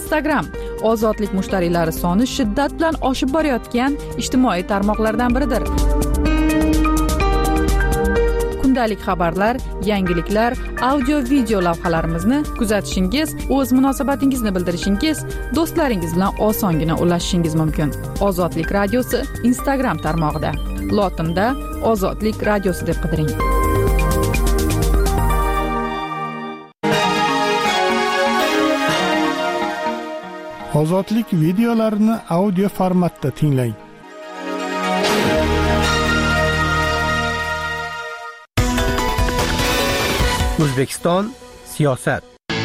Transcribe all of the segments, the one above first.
Instagram ozodlik mushtariylari soni shiddat bilan oshib borayotgan ijtimoiy tarmoqlardan biridir. Kundalik xabarlar, yangiliklar, audio-video lavhalarimizni kuzatishingiz, o'z munosabatingizni bildirishingiz, do'stlaringiz bilan osongina ulashishingiz mumkin. Ozodlik radiosi Instagram tarmog'ida. Lotinda Ozodlik radiosi deb qidiring. Ozodlik videolarini audio formatda tinglang. O'zbekiston siyosat.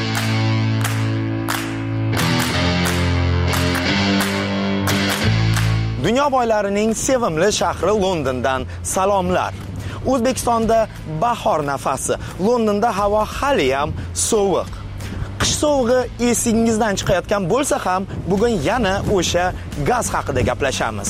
Dunyo boylarining sevimli shahri Londondan salomlar. O'zbekistonda bahor nafasi. Londonda havo hali ham sovuq. Qish sovug'i esingizdan chiqayotgan bo'lsa ham, bugun yana o'sha gaz haqida gaplashamiz.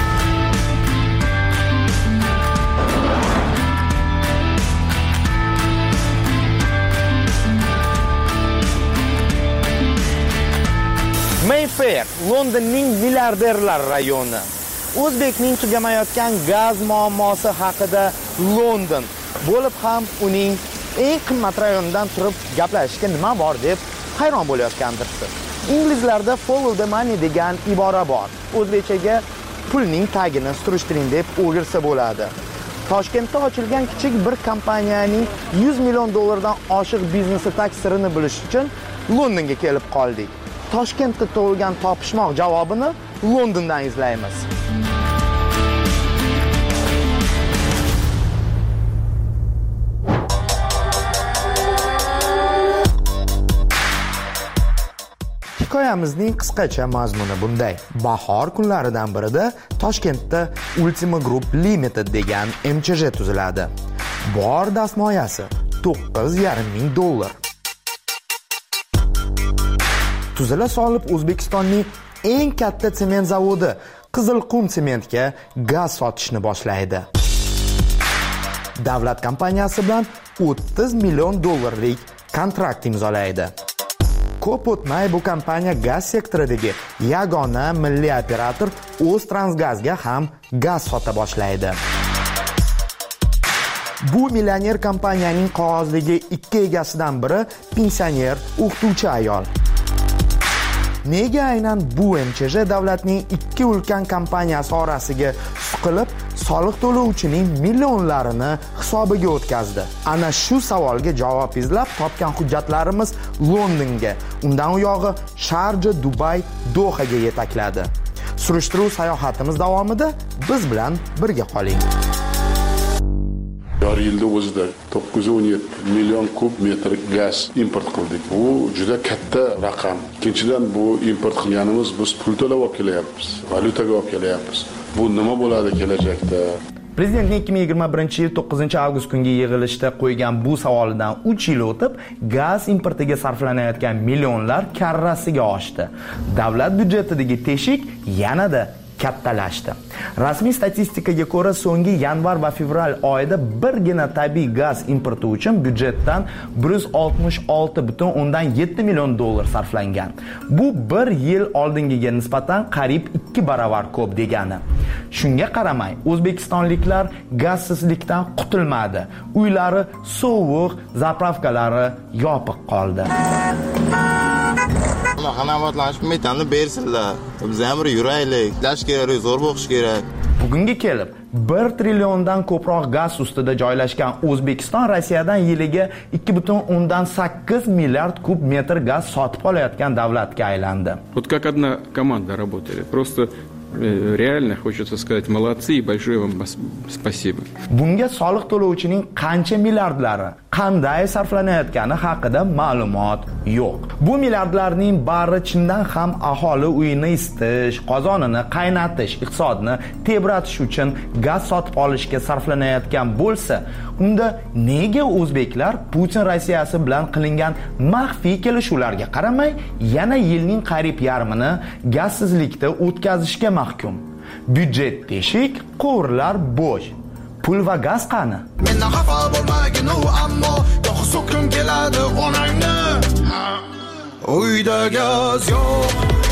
Mayfair, Londonning milliarderlar rayoni. O'zbekning tugamayotgan gaz muammosi haqida London bo'lib ham uning eng qimmat rayonidan turib gaplashishga nima bor deb hayron bo'layotgandirsiz. Inglizlarda follow the money degan ibora bor. O'zbekchaga pulning tagini surishtiring deb o'girsa bo'ladi. Toshkentda ochilgan kichik bir kompaniyaning 100 million dollardan oshiq biznesi taksirini bilish uchun Londonga kelib qoldik. Toshkentda tug'ilgan topishmoq javobini Londondan izlaymiz. Hikoyamizning qisqacha mazmuni bunday. Bahor kunlaridan birida Toshkentda Ultima Group Limited degan MCJ tuziladi. Bor dastmoyasi $9,5 ming. Tuzila solib O'zbekistonning eng katta sement zavodi Qizilqum sementga gaz sotishni boshlaydi. Davlat kompaniyasi bilan $30 million kontrakt imzolaydi. Ko'p o'tmay bu kompaniya gaz sektoridagi yagona milliy operator O'ztransgazga ham gaz sota boshlaydi. Bu millioner kompaniyaning qog'ozdagi ikki egasidan biri pensioner o'qituvchi ayol. Nega aynan bu MCJ davlatning ikki ulkan kompaniyasi orasiga suqilib, soliq to'lovchining millionlarini hisobiga o'tkazdi? Ana shu savolga javob izlab topgan hujjatlarimiz Londonga, undan u yog'i Sharja, Dubay, Dohaga yetakladi. Surishtiruv sayohatimiz davomida biz bilan birga qoling. Joriy yilda o'zida 917 million kub metr gaz import qildik. Bu juda katta raqam. Ikkinchidan bu import qilganimiz biz pul to'lab olib kelyapmiz, valyutaga olib kelyapmiz. Bu nima bo'ladi kelajakda? Prezidentning 2021-yil 9-avgust kungi yig'ilishda qo'ygan bu savolidan 3 yil o'tib, gaz importiga sarflanayotgan millionlar karrasiga oshdi. Davlat byudjetidagi teshik yanada kattalashdi. Rasmiy statistikaga ko'ra, so'nggi yanvar va fevral oyida birgina tabiiy gaz importi uchun byudjetdan $166,7 million sarflangan. Bu bir yil oldingiga nisbatan qariyb 2 baravar ko'p degani. Shunga qaramay, o'zbekistonliklar gazsizlikdan qutulmadi. Uylari sovuq, zapravkalari yopiq qoldi. Qanoatlanishib metanni bersinlar. Biz ham yuraylik, ishlash kerak, zo'r bo'lish kerak. Bugunga kelib 1 trilliondan ko'proq gaz ustida joylashgan O'zbekiston Rossiyadan yiliga 2,8 milliard kub metr gaz sotib olayotgan davlatga aylandi. Вот как одна команда работали. Просто реально хочется сказать молодцы и большое вам спасибо. Bunga soliq to'lovchining qancha milliardlari, qanday sarflanayotgani haqida ma'lumot yo'q. Bu milliardlarning bari chindan ham aholi uyini isitish, qozonini qaynatish, iqtisodni tebratish uchun gaz sotib olishga sarflanayotgan bo'lsa, unda nega o'zbeklar Putin Rossiyasi bilan qilingan maxfiy kelishuvlarga qaramay yana yilning qariyb yarmini gazsizlikda o'tkazishga mahkum? Byudjet teshik, quvurlar bo'sh. Pul va gaz qani? Mendan xafa bo'lmagin u, ammo yo'q so'kim keladi onangni. uyda gaz yo'q.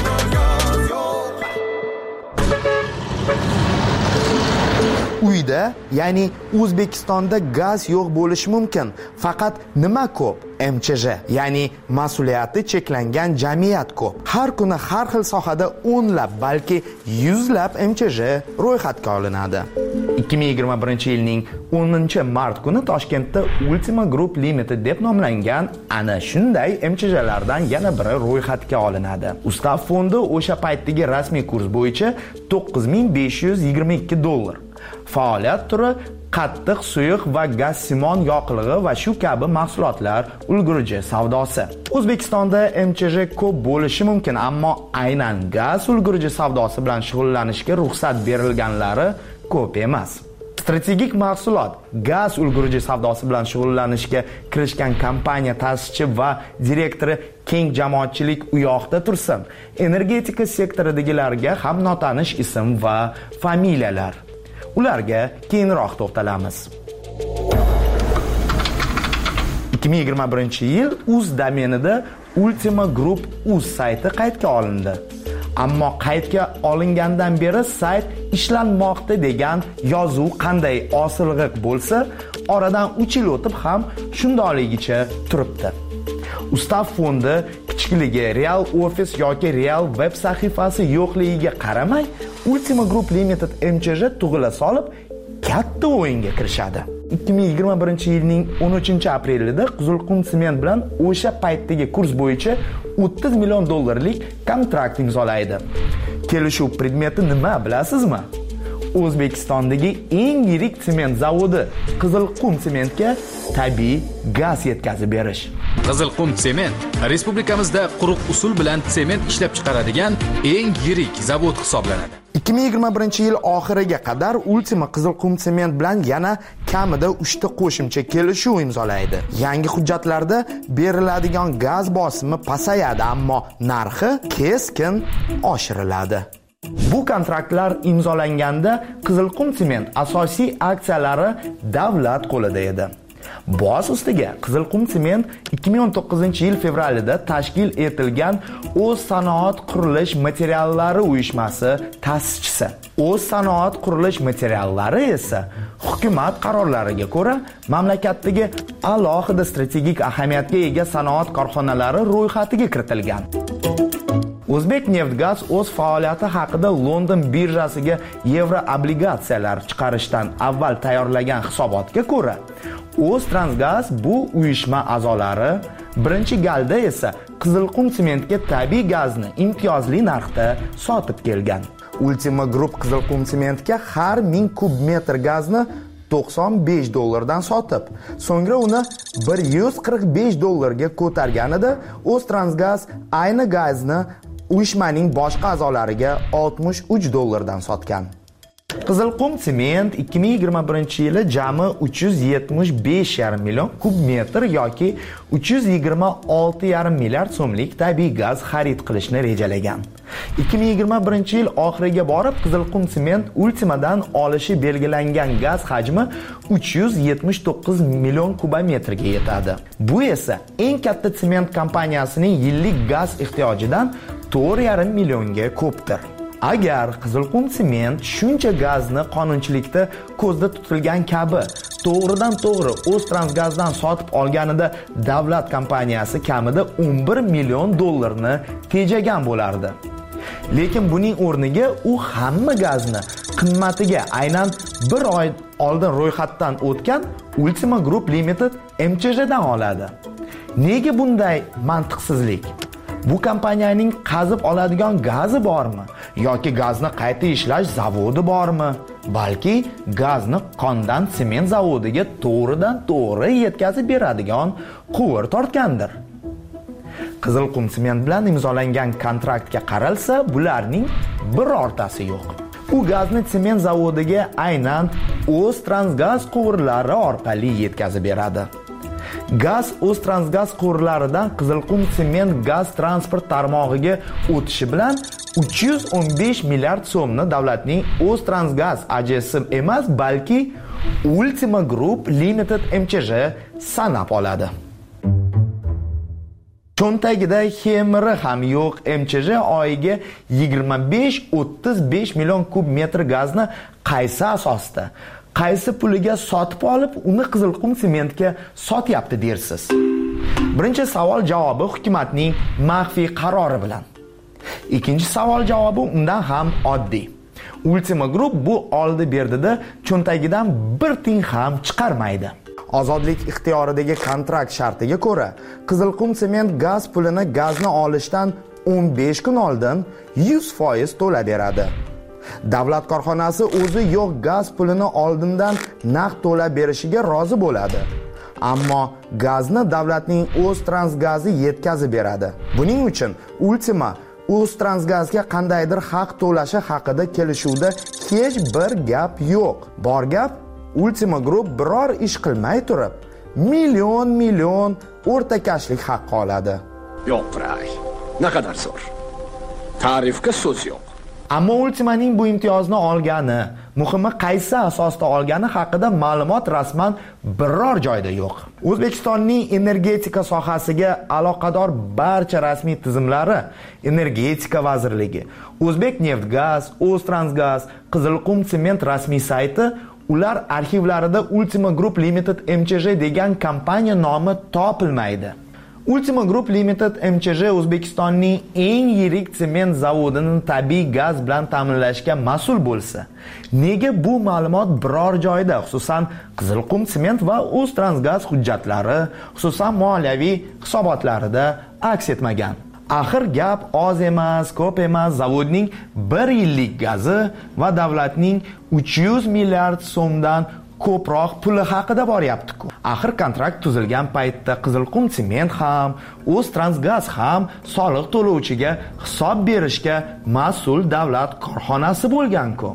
Uyda, ya'ni O'zbekistonda gaz yo'q bo'lishi mumkin. Faqat nima ko'p? MCJ, ya'ni mas'uliyati cheklangan jamiyat ko'p. Har kuni har xil sohada o'nlab, balki yuzlab MCJ ro'yxatga olinadi. 2021-yilning 10-mart kuni Toshkentda Ultima Group Limited deb nomlangan ana shunday MCJlardan yana biri ro'yxatga olinadi. Ustav fondi o'sha paytdagi rasmiy kurs bo'yicha $9,522. Faoliyat turi qattiq, suyuq va gazsimon yoqilg'i va shu kabi mahsulotlar ulgurji savdosi. O'zbekistonda MCJ ko'p bo'lishi mumkin, ammo aynan gaz ulgurji savdosi bilan shug'ullanishga ruxsat berilganlari ko'p emas. Strategik mahsulot gaz ulgurji savdosi bilan shug'ullanishga kirishgan kompaniya ta'sischisi va direktori keng jamoatchilik u yoqda tursin. Energetika sektoridagilarga ham notanish ism va familiyalar. Ularga keyinroq to'xtalamiz. 2021-yil uz domenida Ultima Group uz sayti qaydga olindi. Ammo qaydga olingandan beri sayt ishlanmoqda degan yozuv qanday osilg'iq bo'lsa, oradan 3 yil o'tib ham shundayligicha turibdi. Ustav fondi kichikligi, real ofis yoki real web sahifasi yo'qligiga qaramay, Ultima Group Limited MCJ tug'ila solib katta o'yinga kirishadi. 2021-yilning 13-aprelida Qizilqum sement bilan o'sha paytdagi kurs bo'yicha $30 million kontrakt imzolaydi. Kelishuv predmeti nima bilasizmi? O'zbekistondagi eng yirik sement zavodi Qizilqum sementga tabiiy gaz yetkazib berish. Qizilqum sement respublikamizda quruq usul bilan sement ishlab chiqaradigan eng yirik zavod hisoblanadi. 2021-yil oxiriga qadar Ultima Qizilqum sement bilan yana kamida 3 ta qo'shimcha kelishuv imzolaydi. Yangi hujjatlarda beriladigan gaz bosimi pasayadi, ammo narxi keskin oshiriladi. Bu kontraktlar imzolanganda Qizilqum sement asosiy aksiyalari davlat qo'lida edi. Boz ustiga Qizilqum sement 2019-yil fevralida tashkil etilgan O'z sanoat qurilish materiallari uyushmasi ta'sischisi. O'z sanoat qurilish materiallari esa hukumat qarorlariga ko'ra mamlakatdagi alohida strategik ahamiyatga ega sanoat korxonalari ro'yxatiga kiritilgan. O'zbekneftgaz o'z faoliyati haqida London birjasiga yevro obligatsiyalar chiqarishdan avval tayyorlagan hisobotga ko'ra, O'ztransgaz bu uyushma a'zolari birinchi galda esa Qizilqum sementga tabiiy gazni imtiyozli narxda sotib kelgan. Ultima Group Qizilqum sementga har 1000 kub metr gazni $95 sotib, so'ngra uni $145 ga ko'targanida O'ztransgaz ayni gazni uyushmaning boshqa a'zolariga $63 sotgan. Qizilqum sement 2021-yili jami 375,5 million kub metr yoki 326,5 milliard so'mlik tabiiy gaz xarid qilishni rejalagan. 2021-yil oxiriga borib Qizilqum sement Ultimadan olishi belgilangan gaz hajmi 379 million kubometrga yetadi. Bu esa eng katta sement kompaniyasining yillik gaz ehtiyojidan 4,5 millionga ko'pdir. Agar Qizilqum sement shuncha gazni qonunchilikda ko'zda tutilgan kabi to'g'ridan to'g'ri O'ztransgazdan sotib olganida davlat kompaniyasi kamida $11 million tejagan bo'lardi. Lekin buning o'rniga u hamma gazni qimmatiga aynan 1 oy oldin ro'yxatdan o'tgan Ultima Group Limited MCJdan oladi. Nega bunday mantiqsizlik? Bu kompaniyaning qazib oladigan gazi bormi yoki gazni qayta ishlash zavodi bormi? Balki gazni qondan sement zavodiga to'g'ridan to'g'ri yetkazib beradigan quvur tortgandir. Qizilqum sement bilan imzolangan kontraktga qaralsa, bularning birortasi yo'q. U gazni sement zavodiga aynan O'ztransgaz quvurlari orqali yetkazib beradi. Gaz O'ztransgaz quvurlaridan Qizilqum sement gaz transport tarmog'iga o'tishi bilan 315 milliard so'mni davlatning O'ztransgaz AJ'si emas, balki Ultima Group Limited MCJ sanab oladi. cho'ntagida xemiri ham yo'q MChJ oyiga 25-35 million kub metr gazni qaysi asosda, qaysi puliga sotib olib, uni Qizilqum sementga sotyapti dersiz? Birinchi savol javobi hukumatning maxfiy qarori bilan. Ikkinchi savol javobi undan ham oddiy. Ultima Group bu oldi-berdida cho'ntagidan bir tiyin ham chiqarmaydi. Ozodlik ixtiyoridagi kontrakt shartiga ko'ra, Qizilqum sement gaz pulini gazni olishdan 15 kun oldin 100% to'laveradi. Davlat korxonasi o'zi yo'q gaz pulini oldindan naqd to'lab berishiga rozi bo'ladi. Ammo gazni davlatning O'ztransgazi yetkazib beradi. Buning uchun Ultima O'ztransgazga qandaydir haq to'lashi haqida kelishuvda hech bir gap yo'q. Bor gap Ultima Group biror ish qilmay turib, million o'rtakashlik haqqi oladi. Yo'q, Bray. Naqadar zo'r. Ta'rifga so'z yo'q. Ammo Ultimaning bu imtiyozni olgani, muhimi qaysi asosda olgani haqida ma'lumot rasman biror joyda yo'q. O'zbekistonning energetika sohasiga aloqador barcha rasmiy tizimlari, Energetika vazirligi, O'zbekneftgaz, O'ztransgaz, Qizilqum sement rasmiy sayti, ular arxivlarida Ultima Group Limited MChJ degan kompaniya nomi topilmaydi. Ultima Group Limited MChJ O'zbekistonning eng yirik sement zavodini tabiiy gaz bilan ta'minlashga mas'ul bo'lsa, nega bu ma'lumot biror joyda, xususan Qizilqum sement va O'ztransgaz hujjatlari, xususan moliyaviy hisobotlarida aks etmagan? Axir gap oz emas, ko'p emas, zavodning 1 yillik gazi va davlatning 300 milliard so'mdan ko'proq puli haqida boryapti-ku. Axir kontrakt tuzilgan paytda Qizilqum sement ham, O'ztransgaz ham soliq to'lovchiga hisob berishga mas'ul davlat korxonasi bo'lgan-ku.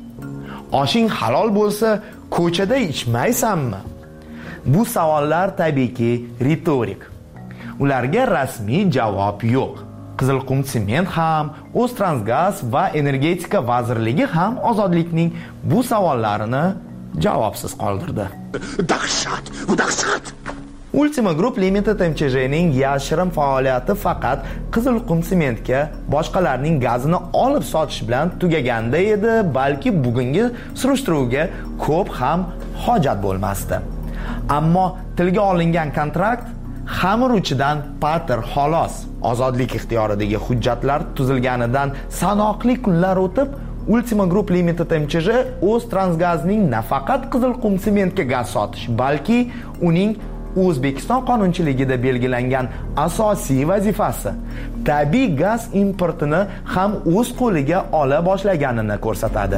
Oshing halol bo'lsa, ko'chada ichmaysanmi? Bu savollar tabiiyki ritorik. Ularga rasmiy javob yo'q. Qizilqum sement ham, O'ztransgaz va Energetika vazirligi ham ozodlikning bu savollarini javobsiz qoldirdi. Dahshat, bu dahshat. Ultima Group Limited MChJning yashirin faoliyati faqat Qizilqum sementga boshqalarning gazini olib sotish bilan tugaganda edi, balki bugungi surishtiruvga ko'p ham hojat bo'lmasdi. Ammo tilga olingan kontrakt xamir uchidan patir xolos. Ozodlik ixtiyoridagi hujjatlar tuzilganidan sanoqli kunlar o'tib, Ultima Group Limited MChJ O'ztransgazning nafaqat Qizilqum sementga gaz sotish, balki uning O'zbekiston qonunchiligida belgilangan asosiy vazifasi tabiiy gaz importini ham o'z qo'liga ola boshlaganini ko'rsatadi.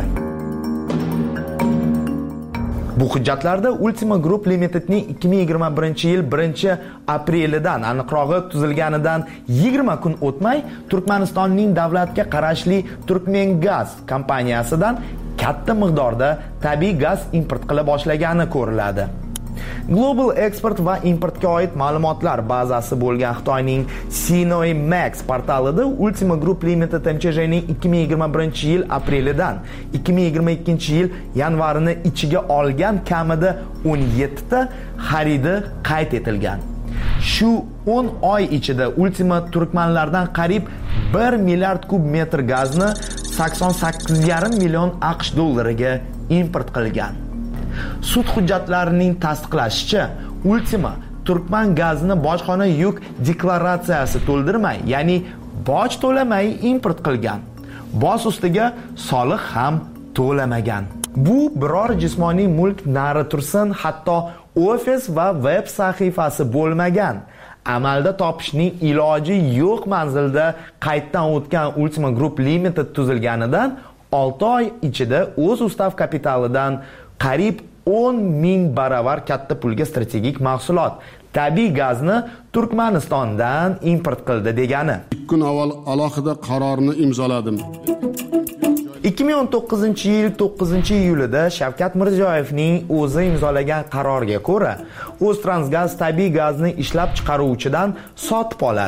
Bu hujjatlarda Ultima Group Limitedning 2021-yil 1-aprelidan, aniqrog'i tuzilganidan 20 kun o'tmay Turkmanistonning davlatga qarashli Turkmengaz kompaniyasidan katta miqdorda tabiiy gaz import qila boshlagani ko'riladi. Global Export va importga oid ma'lumotlar bazasi bo'lgan Xitoyning Sinoi Max portalida Ultima Group Limited MChJning 2021-yil aprelidan 2022-yil yanvarini ichiga olgan kamida 17 ta xaridi qayd etilgan. Shu 10 oy ichida Ultima turkmanlardan qariyb 1 milliard kub metr gazni 88,5 million AQSh dollariga import qilgan. Sud hujjatlarining tasdiqlashicha, Ultima turkman gazini bojxona yuk deklaratsiyasi to'ldirmay, ya'ni boj to'lamay import qilgan. Boz ustiga soliq ham to'lamagan. Bu biror jismoniy mulk nari tursin, hatto ofis va web sahifasi bo'lmagan. Amalda topishning iloji yo'q manzilda qayddan o'tgan Ultima Group Limited tuzilganidan 6 oy ichida o'z ustav kapitalidan qariyb 10,000 baravar katta pulga strategik mahsulot tabiiy gazni Turkmanistondan import qildi degani. 2 kun avval alohida qarorni imzoladim. 2019-yil 9-iyulida Shavkat Mirziyoyevning o'zi imzolagan qarorga ko'ra, O'ztransgaz tabiiy gazni ishlab chiqaruvchidan sotib oladi.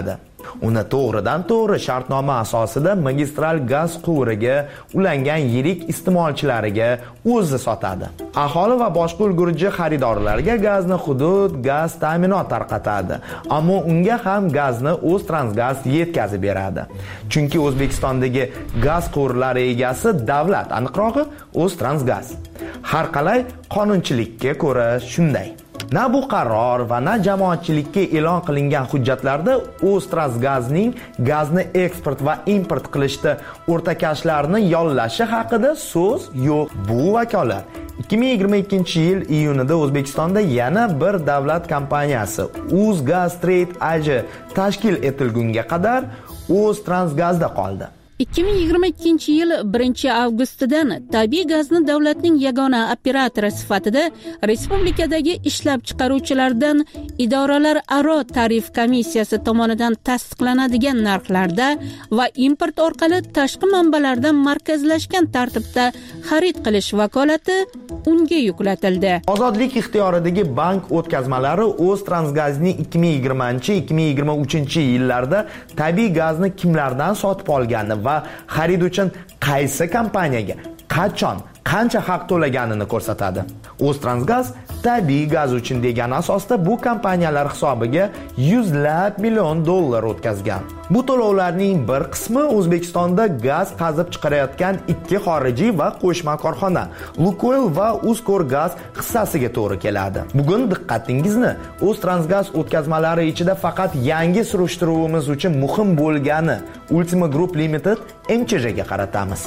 Uni to'g'ridan to'g'ri shartnoma asosida magistral gaz quvuriga ulangan yirik iste'molchilariga o'zi sotadi. Aholi va boshqa ulgurji xaridorlarga gazni hudud gaz ta'minot tarqatadi. Ammo unga ham gazni O'ztransgaz yetkazib beradi. Chunki O'zbekistondagi gaz quvurlari egasi davlat, aniqrog'i O'ztransgaz. Har qalay qonunchilikka ko'ra shunday. Na bu qaror va na jamoatchilikka e'lon qilingan hujjatlarda O'ztransgazning gazni eksport va import qilishda o'rtakashlarni yollashi haqida so'z yo'q. Bu vakolat 2022-yil iyunida O'zbekistonda yana bir davlat kompaniyasi O'zgaz Trade AG tashkil etilgunga qadar O'ztransgazda qoldi. 2022-yil 1-avgustidan tabiiy gazni davlatning yagona operatori sifatida respublikadagi ishlab chiqaruvchilardan idoralararo tarif komissiyasi tomonidan tasdiqlanadigan narxlarda va import orqali tashqi manbalardan markazlashgan tartibda xarid qilish vakolati unga yuklatildi. Ozodlik ixtiyoridagi bank o'tkazmalari O'ztransgazning 2020-2023-yillarda tabiiy gazni kimlardan sotib olgani va xarid uchun qaysi kompaniyaga qachon qancha haq to'laganini ko'rsatadi. O'ztransgaz tabiiy gaz uchun degan asosda bu kompaniyalar hisobiga $100 million o'tkazgan. Bu to'lovlarning bir qismi O'zbekistonda gaz qazib chiqarayotgan ikki xorijiy va qo'shma korxona Lukoil va Uzkorgaz hissasiga to'g'ri keladi. Bugun diqqatingizni O'ztransgaz o'tkazmalari ichida faqat yangi surishtiruvimiz uchun muhim bo'lgani Ultima Group Limited MCJga qaratamiz.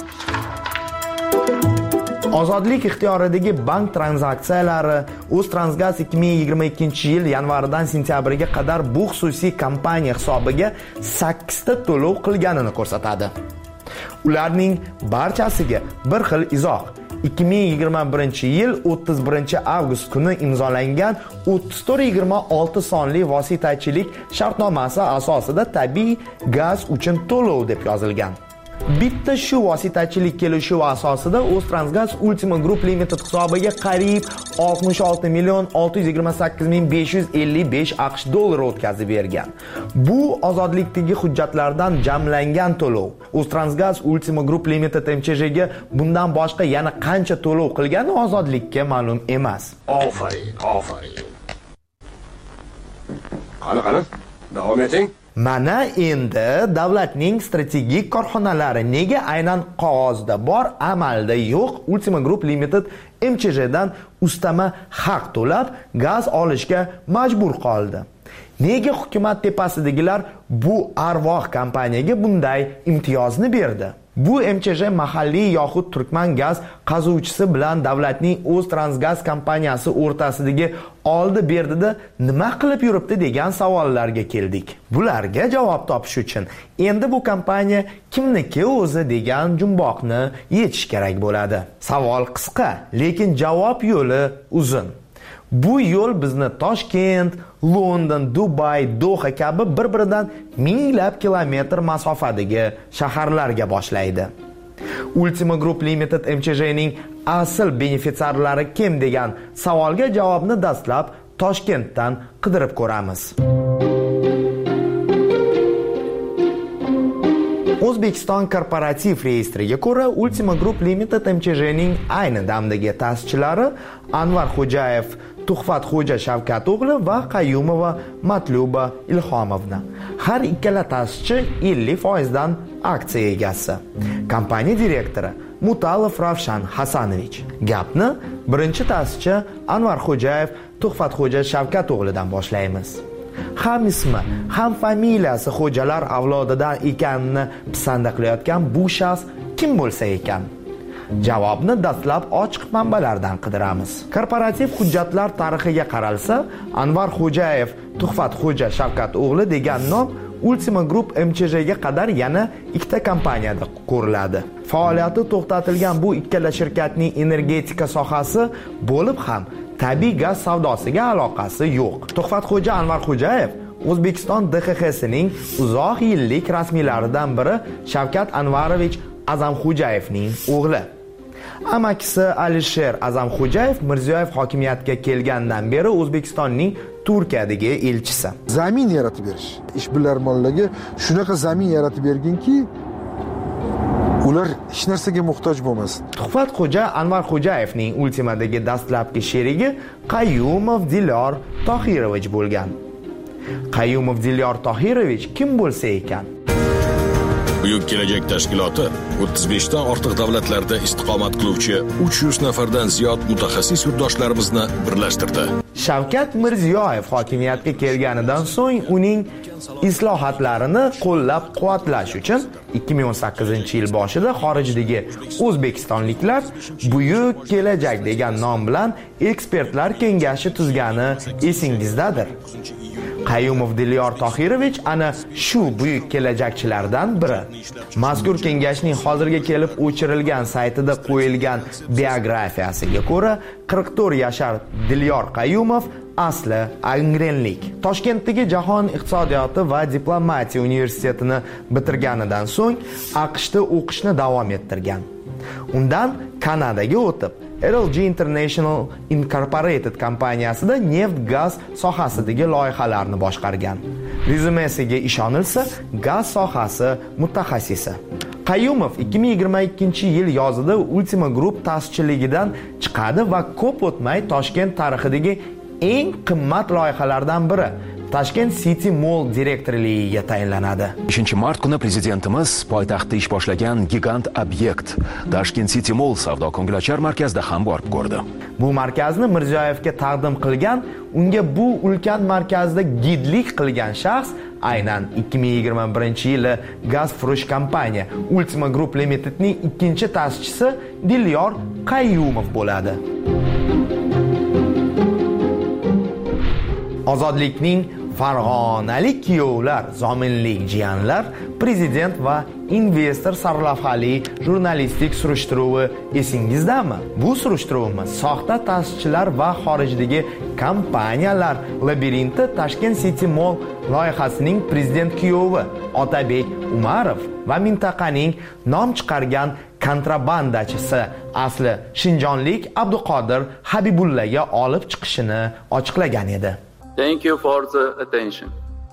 Ozodlik ixtiyoridagi bank tranzaksiyalari O'ztransgaz 2022-yil yanvaridan sentyabriga qadar bu xususiy kompaniya hisobiga 8 ta to'lov qilganini ko'rsatadi. Ularning barchasiga bir xil izoh 2021-yil 31-avgust kuni imzolangan 3426 sonli vositachilik shartnomasi asosida tabiiy gaz uchun to'lov deb yozilgan. Bitta shu vositachilik kelishuvi asosida O'ztransgaz Ultima Group Limited hisobiga qariyb 66,628,555 AQSh dollari o'tkazib bergan. Bu ozodlikdagi hujjatlardan jamlangan to'lov. O'ztransgaz Ultima Group Limited MCJga bundan boshqa yana qancha to'lov qilgani ozodlikka ma'lum emas. Ofaring. Qani, davom eting. Mana endi davlatning strategik korxonalari nega aynan qog'ozda bor, amalda yo'q Ultima Group Limited MCJdan ustama haq to'lab gaz olishga majbur qoldi? Nega hukumat tepasidagilar bu arvoh kompaniyaga bunday imtiyozni berdi? Bu MCJ mahalliy yoxud turkman gaz qazuvchisi bilan davlatning O'ztransgaz kompaniyasi o'rtasidagi oldi-berdida nima qilib yuribdi degan savollarga keldik. Bularga javob topish uchun endi bu kompaniya kimniki o'zi degan jumboqni yechish kerak bo'ladi. Savol qisqa, lekin javob yo'li uzun. Bu yo'l bizni Toshkent, London, Dubay, Doha kabi bir-biridan minglab kilometr masofadagi shaharlarga boshlaydi. Ultima Group Limited MCJning asl benefitsiarlari kim degan savolga javobni dastlab Toshkentdan qidirib ko'ramiz. O'zbekiston korporativ reyestriga ko'ra Ultima Group Limited MCJning ayni damdagi ta'sischilari Anvar Xo'jayev, Tuhfatxo'ja Shavkat o'g'li va Qayyumova Matluba Ilhomovna. Har ikkala ta'sischi 50% dan aksiya egasi. Kompaniya direktori Mutalov Ravshan Hasanovich. Gapni birinchi ta'sischi Anvar Xo'jayev, Tuhfatxo'ja Shavkat o'g'lidan boshlaymiz. Ham ismi, ham familiyasi xo'jalar avlodidan ekanini pisanda qilayotgan bu shaxs kim bo'lsa ekan? Javobni dastlab ochiq manbalardan qidiramiz. Korporativ hujjatlar tarixiga qaralsa, Anvar Xo'jayev, Tuhfatxo'ja Shavkat o'g'li degan nom Ultima Group MCJga qadar yana ikkita kompaniyada ko'riladi. Faoliyati to'xtatilgan bu ikkala shirkatning energetika sohasi bo'lib ham tabiiy gaz savdosiga aloqasi yo'q. Tuhfatxo'ja Anvar Xo'jayev O'zbekiston DXXsining uzoq yillik rasmiylaridan biri Shavkat Anvarovich Azamxo'jayevning o'g'li. Amakisi Alisher Azamxo'jayev Mirziyoyev hokimiyatga kelgandan beri O'zbekistonning Turkiyadagi elchisi. Zamin yaratib berish. Ishbilarmonlarga shunaqa zamin yaratib berginki, ular hech narsaga muhtoj bo'lmasin. Tuhfatxo'ja Anvar Xo'jayevning Ultimadagi dastlabki sherigi Qayyumov Dilyor Tohirovich bo'lgan. Qayyumov Dilyor Tohirovich kim bo'lsa ekan? Buyuk kelajak tashkiloti 35 dan ortiq davlatlarda istiqomat qiluvchi 300 nafardan ziyod mutaxassis yurtdoshlarimizni birlashtirdi. Shavkat Mirziyoyev hokimiyatga kelganidan so'ng uning islohotlarini qo'llab-quvvatlash uchun 2018-yil boshida xorijdagi o'zbekistonliklar Buyuk kelajak degan nom bilan ekspertlar kengashi tuzgani esingizdadir. Qayyumov Dilyor Tohirovich ana shu buyuk kelajakchilardan biri. Mazkur kengashning hozirga kelib o'chirilgan saytida qo'yilgan biografiyasiga ko'ra 44 yashar Dilyor Qayyumov asli angrenlik. Toshkentdagi Jahon iqtisodiyoti va diplomatiya universitetini bitirganidan so'ng AQShda o'qishni davom ettirgan. Undan Kanadaga o'tib LG International Incorporated kompaniyasida neft-gaz sohasidagi loyihalarni boshqargan. Rezyumesiga ishonilsa, gaz sohasi mutaxassisi. Qayyumov 2022-yil yozida Ultima Group ta'sischiligidan chiqadi va ko'p o'tmay Toshkent tarixidagi eng qimmat loyihalardan biri Tashkent City Mall direktorligiga tayinlanadi. 5-mart kuni prezidentimiz poytaxtda ish boshlagan gigant obyekt Tashkent City Mall savdo-ko'ngilochar markazida ham borib ko'rdi. Bu markazni Mirziyoyevga taqdim qilgan, unga bu ulkan markazda gidlik qilgan shaxs aynan 2021-yili gaz furush kompaniya Ultima Group Limitedning ikkinchi ta'sischisi Dilyor Qayyumov bo'ladi. Ozodlikning farg'onalik kuyovlar, zominlik jiyanlar, prezident va investor sarlavhali jurnalistik surishtiruvi esingizdami? Bu surishtiruvimiz soxta ta'sischilar va xorijdagi kompaniyalar labirinti Tashkent City Mall loyihasining prezident kuyovi Otabek Umarov va mintaqaning nom chiqargan kontrabandachisi asli shinjonlik Abduqodir Habibullaga olib chiqishini ochiqlagan edi. Thank you for the attention.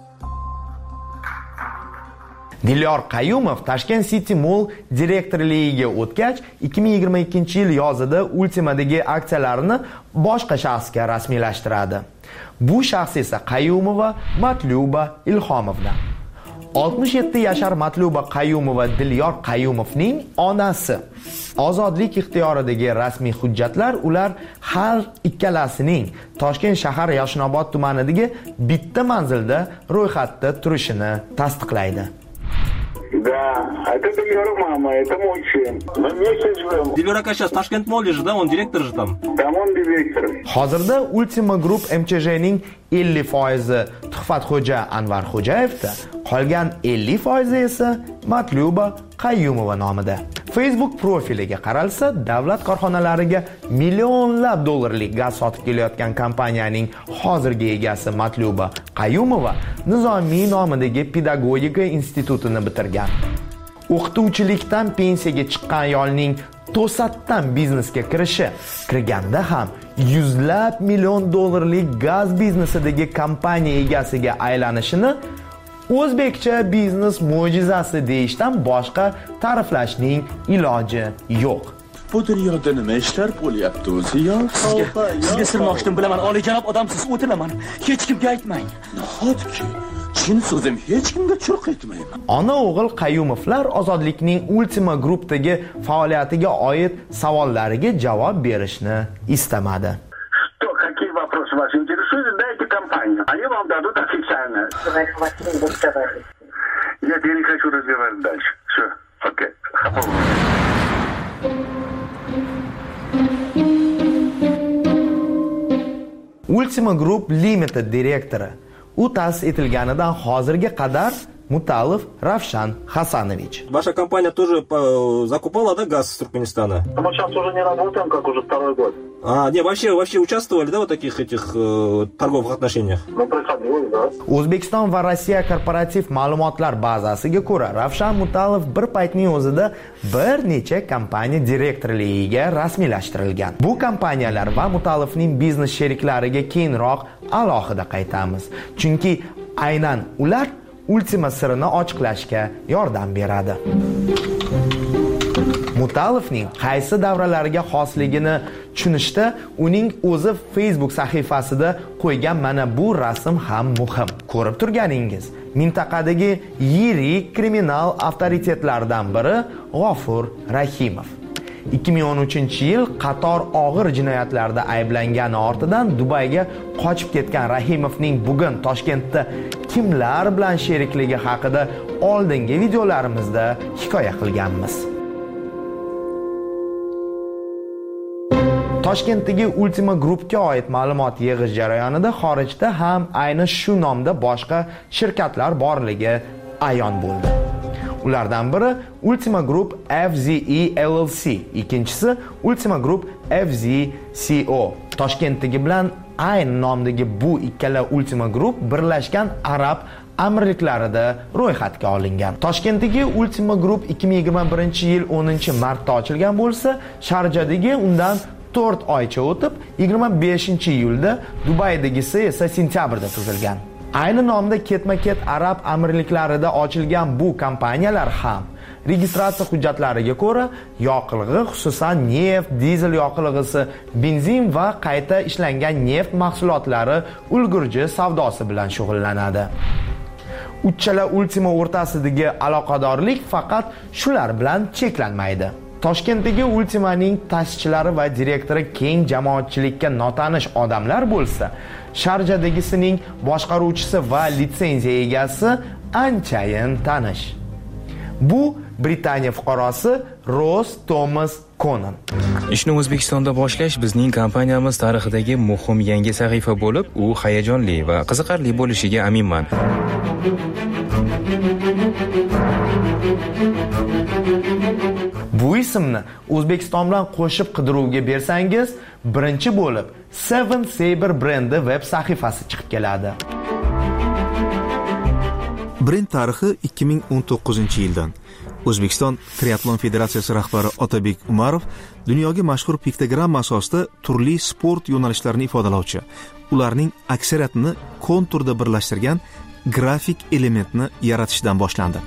Dilyor Qayyumov Tashkent City Mall direktorligiga o'tgach, 2022-yil yozida Ultimadagi aksiyalarini boshqa shaxsga rasmiylashtiradi. Bu shaxs esa Qayyumova Matluba Ilhomovdan. 67 yashar Matluba Qayyumova Dilyor Qayyumovning onasi. Ozodlik ixtiyoridagi rasmiy hujjatlar ular har ikkalasining Toshkent shahar Yashnobod tumanidagi bitta manzilda ro'yxatda turishini tasdiqlaydi. Да, это Дильор мама, это мой сын. Мы вместе живем. Дильор aka сейчас в Ташкент Молле же, да? Он директор же там. Там он директор. Hozirda Ultima Group MCJ'ning 50% Tuhfatxo'ja Anvar Xo'jayevda, qolgan 50% esa Matluba Qayyumova nomida. Facebook profiliga qaralsa, davlat korxonalariga millionlab dollarlik gaz sotib kelayotgan kompaniyaning hozirgi egasi Matluba Qayyumova Nizomiy nomidagi pedagogika institutini bitirgan. O'qituvchilikdan pensiyaga chiqqan ayolning to'satdan biznesga kirganda ham yuzlab million dollarlik gaz biznesidagi kompaniya egasiga aylanishini o'zbekcha biznes mo'jizasi deyishdan boshqa ta'riflashning iloji yo'q. Bu dunyoda nima ishlar bo'lyapti o'zi yo? Sizga sirni ochdim bilaman, oliyjanob odamsiz, o'tinaman. Hech kimga aytmang. Nahotki chin so'zim hech kimga churq etmayman. Ona o'g'il Qayyumovlar Ozodlikning Ultima Group'dagi faoliyatiga oid savollariga javob berishni istamadi. Какие вопросы вас интересуют, дайте компанию. Они вам дадут официально. Нет, я не хочу разговаривать дальше. Все, окей. Ultima Group Limited direktori. U ta'sis etilganidan hozirga qadar Mutalov Ravshan Hasanovich. Ваша компания тоже закупала, да, газ с Туркменистана? Мы сейчас уже не работаем, как уже второй год. Не, вообще участвовали, да, в таких этих торговых отношениях? O'zbekiston va Rossiya korporativ ma'lumotlar bazasiga ko'ra, Ravshan Mutalov bir paytning o'zida bir necha kompaniya direktorligiga rasmiylashtirilgan. Bu kompaniyalar va Mutalovning biznes sheriklariga keyinroq alohida qaytamiz. Chunki aynan ular Ultima sirini ochiqlashga yordam beradi. Mutalovning qaysi davralarga xosligini tushunishda uning o'zi Facebook sahifasida qo'ygan mana bu rasm ham muhim. Ko'rib turganingiz, mintaqadagi yirik kriminal avtoritetlardan biri G'ofur Rahimov. 2013-yil qator og'ir jinoyatlarda ayblangani ortidan Dubayga qochib ketgan Rahimovning bugun Toshkentda kimlar bilan sherikligi haqida oldingi videolarimizda hikoya qilganmiz. Toshkentdagi Ultima Groupga oid ma'lumot yig'ish jarayonida xorijda ham ayni shu nomda boshqa shirkatlar borligi ayon bo'ldi. Ulardan biri Ultima Group FZE LLC, ikkinchisi Ultima Group FZCO. Toshkentdagi bilan ayni nomdagi bu ikkala Ultima Group Birlashgan Arab Amirliklarida ro'yxatga olingan. Toshkentdagi Ultima Group 2021-yil 10-martda ochilgan bo'lsa, Sharjadagi undan 4 oycha o'tib, 25-iyulda Dubaydagisi esa sentyabrda tuzilgan. Ayni nomda ketma-ket Arab Amirliklarida ochilgan bu kompaniyalar ham registratsiya hujjatlariga ko'ra yoqilg'i, xususan neft, dizel yoqilg'isi, benzin va qayta ishlangan neft mahsulotlari ulgurji savdosi bilan shug'ullanadi. Uchala Ultima o'rtasidagi aloqadorlik faqat shular bilan cheklanmaydi. Toshkentdagi Ultimaning ta'sischilari va direktori keng jamoatchilikka notanish odamlar bo'lsa, Sharjadagisining boshqaruvchisi va litsenziya egasi anchayin tanish. Bu Britaniya fuqarosi Ross Thomas Conan. Ishni O'zbekistonda boshlash bizning kompaniyamiz tarixidagi muhim yangi sahifa bo'lib, u hayajonli va qiziqarli bo'lishiga aminman. Bu ismni O'zbekiston bilan qo'shib qidiruvga bersangiz, birinchi bo'lib 7 Saber brendi web sahifasi chiqib keladi. Brend tarixi 2019-yildan. O'zbekiston Triatlon Federatsiyasi rahbari Otabek Umarov dunyoga mashhur piktogramma asosida turli sport yo'nalishlarini ifodalovchi, ularning aksariyatini konturda birlashtirgan grafik elementni yaratishdan boshlandi.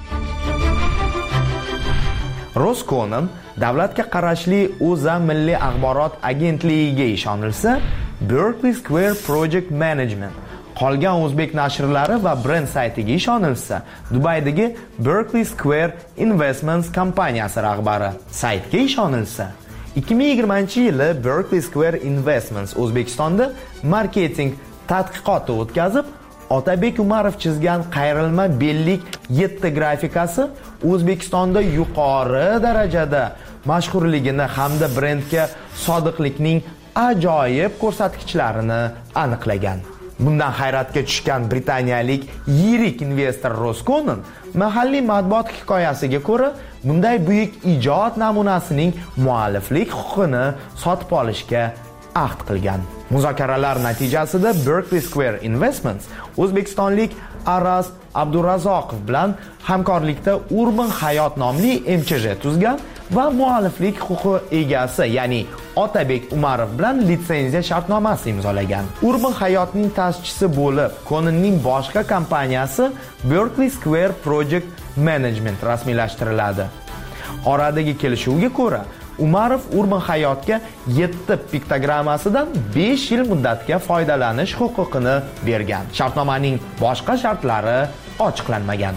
Ross Conan davlatga qarashli O'zA Milliy axborot agentligiga ishonilsa, Berkeley Square Project Management, qolgan o'zbek nashrlari va brend saytiga ishonilsa, Dubaydagi Berkeley Square Investments kompaniyasi rahbari saytga ishonilsa, 2020-yili Berkeley Square Investments O'zbekistonda marketing tadqiqoti o'tkazib, Otabek Umarov chizgan qayrilma bellik 7 grafikasi O'zbekistonda yuqori darajada mashhurligini hamda brendga sodiqlikning ajoyib ko'rsatkichlarini aniqlagan. Bundan hayratga tushgan britaniyalik yirik investor Ross Conan mahalliy matbuot hikoyasiga ko'ra, bunday buyuk ijod namunasining mualliflik huquqini sotib olishga ahd qilgan. Muzokaralar natijasida Berkeley Square Investments o'zbekistonlik Aras Abdurazoqov bilan hamkorlikda Urban Hayot nomli MCJ tuzgan va mualliflik huquqi egasi, ya'ni Otabek Umarov bilan litsenziya shartnomasi imzolagan. Urban Hayotning ta'sischisi bo'lib, Conanning boshqa kompaniyasi Berkeley Square Project Management rasmiylashtiriladi. Oradagi kelishuvga ko'ra, Umarov Urban Hayotga 7 piktogrammasidan 5 yil muddatga foydalanish huquqini bergan. Shartnomaning boshqa shartlari ochiqlanmagan.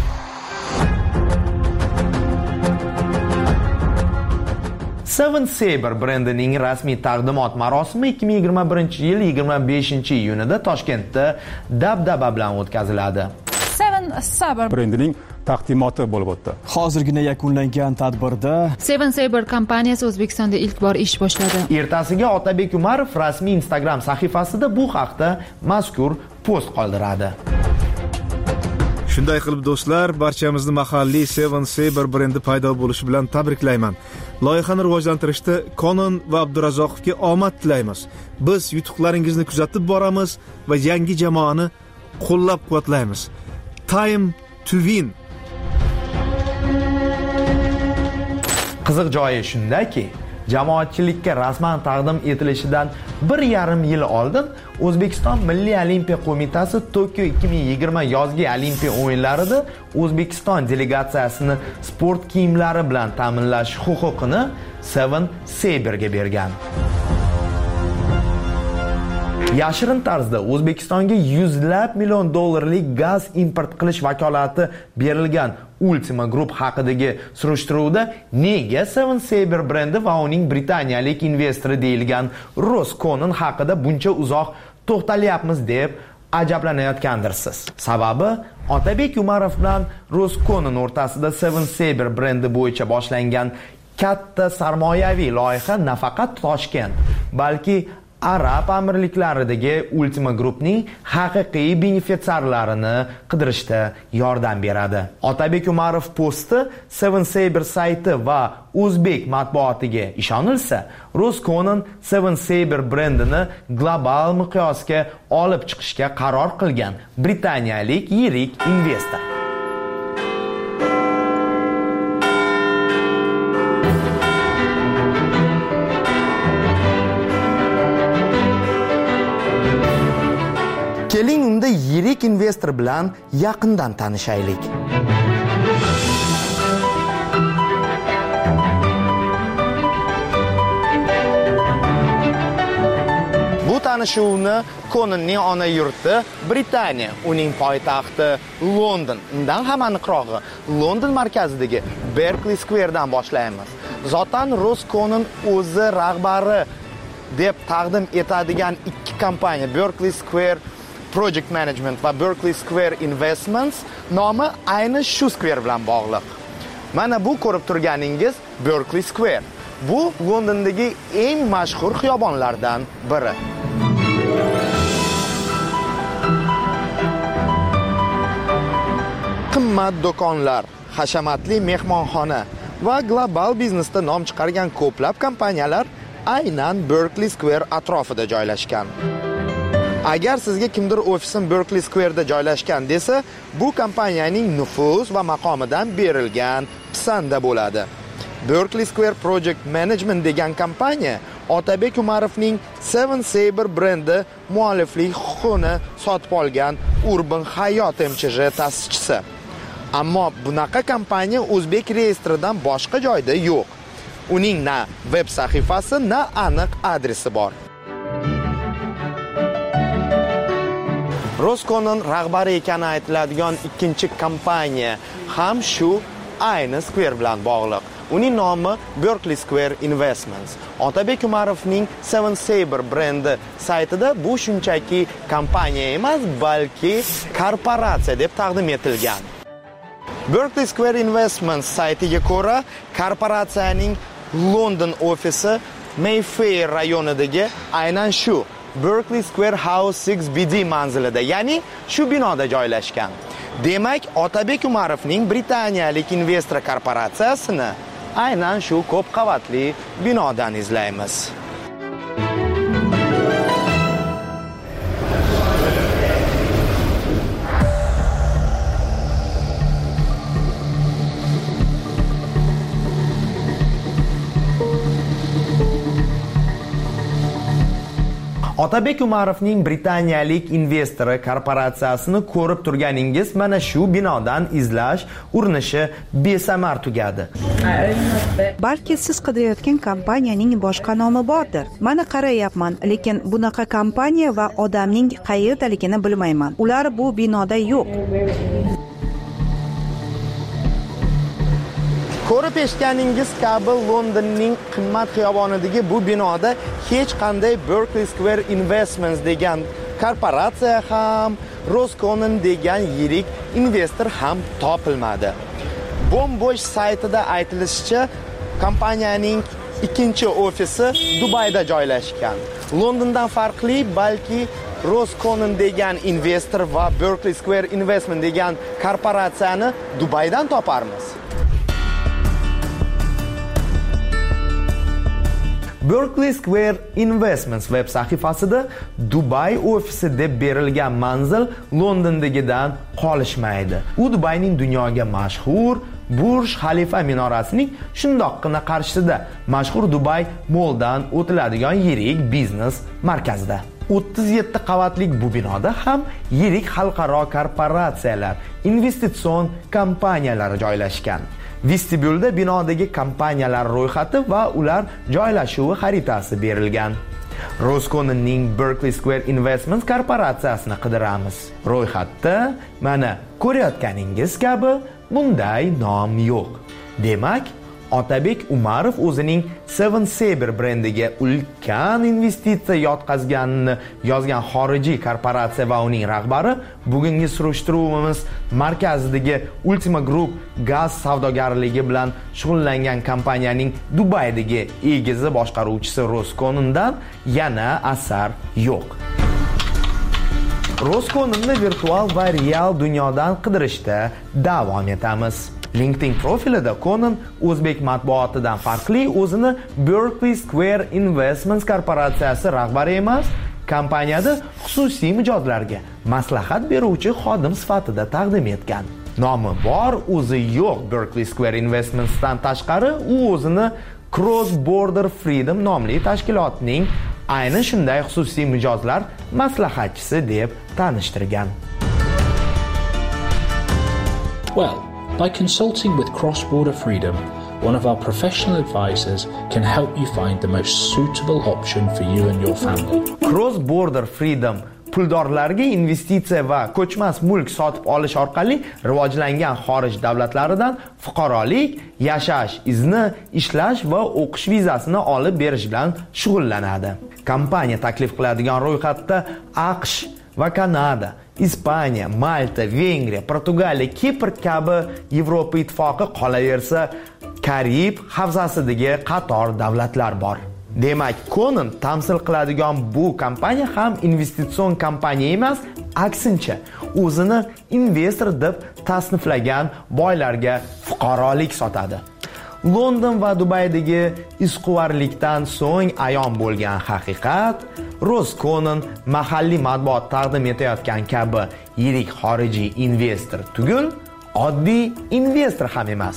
Seven Saber brendining rasmiy taqdimot marosimi 2021-yil 25-iyunida Toshkentda dabdaba bilan o'tkaziladi. Seven Saber brendining taqdimoti bo'lib o'tdi. Hozirgina yakunlangan tadbirda Seven Saber kompaniyasi O'zbekistonda ilk bor ish boshladi. Ertasiga Otabek Umarov rasmiy Instagram sahifasida bu haqda mazkur post qoldiradi. Shunday qilib do'stlar, barchamizni mahalliy Seven Saber brendi paydo bo'lishi bilan tabriklayman. Loyihani rivojlantirishda Konon va Abdurazzoqovga omad tilaymiz. Biz yutuqlaringizni kuzatib boramiz va yangi jamoani qo'llab-quvvatlaymiz. Time to win. Qiziq joyi shundaki, jamoatchilikka rasman taqdim etilishidan 1,5 yil oldin O'zbekiston Milliy Olimpiya qo'mitasi Tokio 2020 yozgi Olimpiya o'yinlarida O'zbekiston delegatsiyasini sport kiyimlari bilan ta'minlash huquqini Seven Saber'ga bergan. Yashirin tarzda O'zbekistonga $100 million gaz import qilish vakolati berilgan Ultima Group haqidagi surishtiruvda nega Seven Saber brendi va uning britaniyalik investori deyilgan Rosconon haqida buncha uzoq to'xtalyapmiz deb ajablanayotgandirsiz. Sababi Otabek Umarov bilan Rosconon o'rtasida Seven Saber brendi bo'yicha boshlangan katta sarmoyaviy loyiha nafaqat Toshkent, balki Arab amirliklaridagi Ultima Groupning haqiqiy benefitsiarlarini qidirishda yordam beradi. Otabek Umarov posti Seven Saber sayti va o'zbek matbuotiga ishonilsa, Rosconon Seven Saber brendini global miqyosga olib chiqishga qaror qilgan britaniyalik yirik investor. Keling unda yirik investor bilan yaqindan tanishaylik. Bu tanishuvni Kononning ona yurti Britaniya, uning poytaxti London, undan ham aniqrog'i London markazidagi Berkeley Square'dan boshlaymiz. Zotan Rosconon o'zi rahbari deb taqdim etadigan ikki kompaniya Berkeley Square Project Management va Berkeley Square Investments nomi ayni shu square bilan bog'liq. Mana bu ko'rib turganingiz Berkeley Square. Bu Londondagi eng mashhur xiyobonlardan biri. Qimmat do'konlar, hashamatli mehmonxona va global biznesda nom chiqargan ko'plab kompaniyalar aynan Berkeley Square atrofida joylashgan. Agar sizga kimdir ofisim Berkeley Square'da joylashgan desa, bu kompaniyaning nufuz va maqomidan berilgan pisanda bo'ladi. Berkeley Square Project Management degan kompaniya Otabek Umarovning Seven Saber brendi mualliflik huquqini sotib olgan Urban Hayot MCJ ta'sischisi. Ammo bunaqa kompaniya o'zbek reyestridan boshqa joyda yo'q. Uning na veb sahifasi, na aniq adresi bor. Rosconon rahbari ekani aytiladigan ikkinchi kompaniya ham shu ayni Square bilan bog'liq. Uning nomi Berkeley Square Investments. Otabek Umarovning Seven Saber brendi saytida bu shunchaki kompaniya emas, balki korporatsiya deb taqdim etilgan. Berkeley Square Investments saytiga ko'ra, korporatsiyaning London ofisi Mayfair rayonidagi aynan shu Berkeley Square House 6BD manzilida, ya'ni shu binoda joylashgan. Demak, Otabek Umarovning britaniyalik investor korporatsiyasini aynan shu ko'p qavatli binodan izlaymiz. Otabek Umarovning britaniyalik investori korporatsiyasini ko'rib turganingiz mana shu binodan izlash urinishi besamar tugadi. Balki siz qidirayotgan kompaniyaning boshqa nomi bordir. Mana qarayapman, lekin bunaqa kompaniya va odamning qayerdaligini bilmayman. Ular bu binoda yo'q. Ko'rib eshitganingiz kabi Londonning qimmat xiyobonidagi bu binoda hech qanday Berkeley Square Investments degan korporatsiya ham, Rosconon degan yirik investor ham topilmadi. Bombosh saytida aytilishicha, kompaniyaning ikkinchi ofisi Dubayda joylashgan. Londondan farqli, balki Roscommon degan investor va Berkeley Square Investment degan korporatsiyani Dubaydan toparmiz. Berkeley Square Investments web sahifasida Dubay ofisi deb berilgan manzil Londondagidan qolishmaydi. U Dubayning dunyoga mashhur Burj Khalifa minorasining shundoqqina qarshisida mashhur Dubay Mall'dan o'tiladigan yirik biznes markazida. 37 qavatlik bu binoda ham yirik xalqaro korporatsiyalar, investitsion kompaniyalari joylashgan. Vestibyulda binodagi kompaniyalar ro'yxati va ular joylashuvi xaritasi berilgan. Roscommon'ning Berkeley Square Investments korporatsiyasini qidiramiz. Ro'yxatda mana ko'rayotganingiz kabi bunday nom yo'q. Demak, Otabek Umarov o'zining Seven Saber brendiga ulkan investitsiya yotqazganini yozgan xorijiy korporatsiya va uning rahbari bugungi surishtiruvimiz markazidagi Ultima Group gaz savdogarligi bilan shug'ullangan kompaniyaning Dubaydagi egizi boshqaruvchisi Roscommon'dan yana asar yo'q. Roscommonni virtual va real dunyodan qidirishda davom etamiz. LinkedIn profilida Conan o'zbek matbuotidan farqli o'zini Berkeley Square Investments korporatsiyasi rahbari emas, kompaniyada xususiy mijozlarga maslahat beruvchi xodim sifatida taqdim etgan. Nomi bor, o'zi yo'q Berkeley Square Investments'dan tashqari u o'zini Cross Border Freedom nomli tashkilotning ayni shunday xususiy mijozlar maslahatchisi deb tanishtirgan. Well, by consulting with Cross Border Freedom, one of our professional advisors can help you find the most suitable option for you and your family. Cross Border Freedom puldorlarga investitsiya va ko'chmas mulk sotib olish orqali rivojlangan xorij davlatlaridan fuqarolik, yashash izni, ishlash va o'qish vizasini olib berish bilan shug'ullanadi. Kompaniya taklif qiladigan ro'yxatda AQSh va Kanada, Ispaniya, Malta, Vengriya, Portugaliya, Kipr kabi Yevropa ittifoqi qolaversa, Karib havzasidagi qator davlatlar bor. Demak, Conan tamsil qiladigan bu kompaniya ham investitsion kompaniya emas, aksincha, o'zini investor deb tasniflagan boylarga fuqarolik sotadi. London va Dubaydagi isquvarlikdan so'ng ayon bo'lgan haqiqat, Roscommon mahalliy matbuot taqdim etayotgan kabi yirik xorijiy investor tugul, oddiy investor ham emas.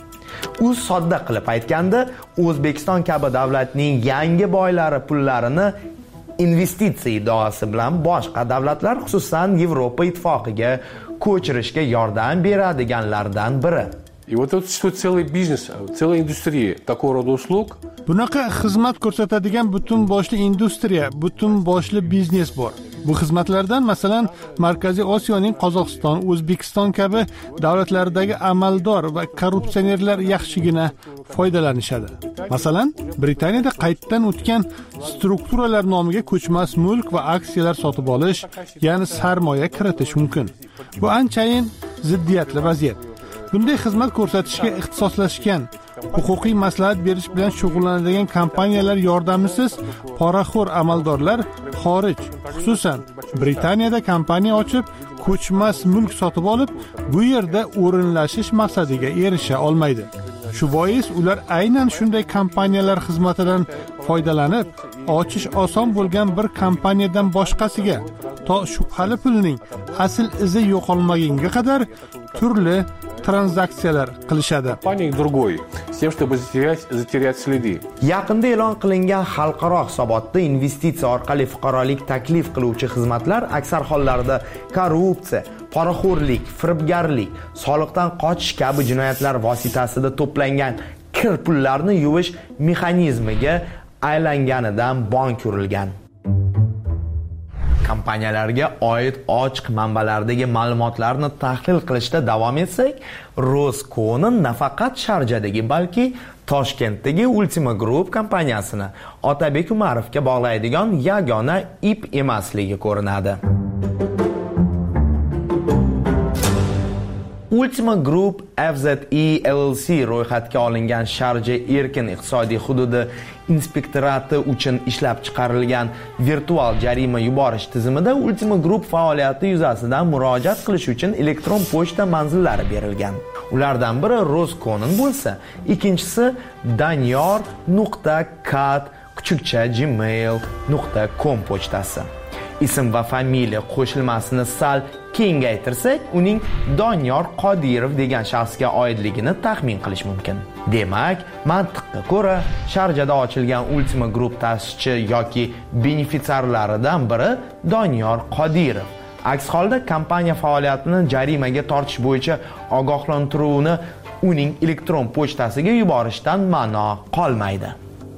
U sodda qilib aytganda, O'zbekiston kabi davlatning yangi boylari pullarini investitsiya iddaosi bilan boshqa davlatlar, xususan Yevropa ittifoqiga ko'chirishga yordam beradiganlardan biri. И вот тут существует целый бизнес, целая индустрия такого рода услуг. Bunaqa xizmat ko'rsatadigan butun boshli industriya, butun boshli biznes bor. Bu xizmatlardan masalan Markaziy Osiyoning Qozog'iston, O'zbekiston kabi davlatlaridagi amaldor va korrupsionerlar yaxshigina foydalanishadi. Masalan, Britaniyada qaytdan o'tgan strukturalar nomiga ko'chmas mulk va aksiyalar sotib olish, ya'ni sarmoya kiritish mumkin. Bu anchayin ziddiyatli vaziyat. Bunday xizmat ko'rsatishga ixtisoslashgan, huquqiy maslahat berish bilan shug'ullanadigan kompaniyalar yordamisiz poraxo'r amaldorlar xorij, xususan Britaniyada kompaniya ochib, ko'chmas mulk sotib olib, bu yerda o'rinlashish maqsadiga erisha olmaydi. Shu bois ular aynan shunday kompaniyalar xizmatidan foydalanib, ochish oson bo'lgan bir kompaniyadan boshqasiga, to shubhali pulning asl izi yo'qolmagunga qadar turli tranzaksiyalar qilishadi. Yaqinda e'lon qilingan xalqaro hisobotda investitsiya orqali fuqarolik taklif qiluvchi xizmatlar aksar hollarda korrupsiya, poraxo'rlik, firibgarlik, soliqdan qochish kabi jinoyatlar vositasida to'plangan kir pullarni yuvish mexanizmiga aylanganidan bong ko'rilgan. Kompaniyalarga oid ochiq manbalardagi ma'lumotlarni tahlil qilishda davom etsak, Roscommon nafaqat Sharjadagi, balki Toshkentdagi Ultima Group kompaniyasini Otabek Umarovga bog'laydigan yagona ip emasligi ko'rinadi. Ultima Group FZE LLC ro'yxatga olingan Sharja erkin iqtisodiy hududi inspektorati uchun ishlab chiqarilgan virtual jarima yuborish tizimida Ultima Group faoliyati yuzasidan murojaat qilish uchun elektron pochta manzillari berilgan. Ulardan biri Rosconin bo'lsa, ikkinchisi daniyor.kat@gmail.com pochtasi. Ism va familiya qo'shilmasini sal kengaytirsak, uning Doniyor Qodirov degan shaxsga oidligini taxmin qilish mumkin. Demak, mantiqqa ko'ra, Sharjada ochilgan Ultima Group ta'sischi yoki benefitsiarlaridan biri Doniyor Qodirov. Aks holda kompaniya faoliyatini jarimaga tortish bo'yicha ogohlantiruvni uning elektron pochtasiga yuborishdan ma'no qolmaydi.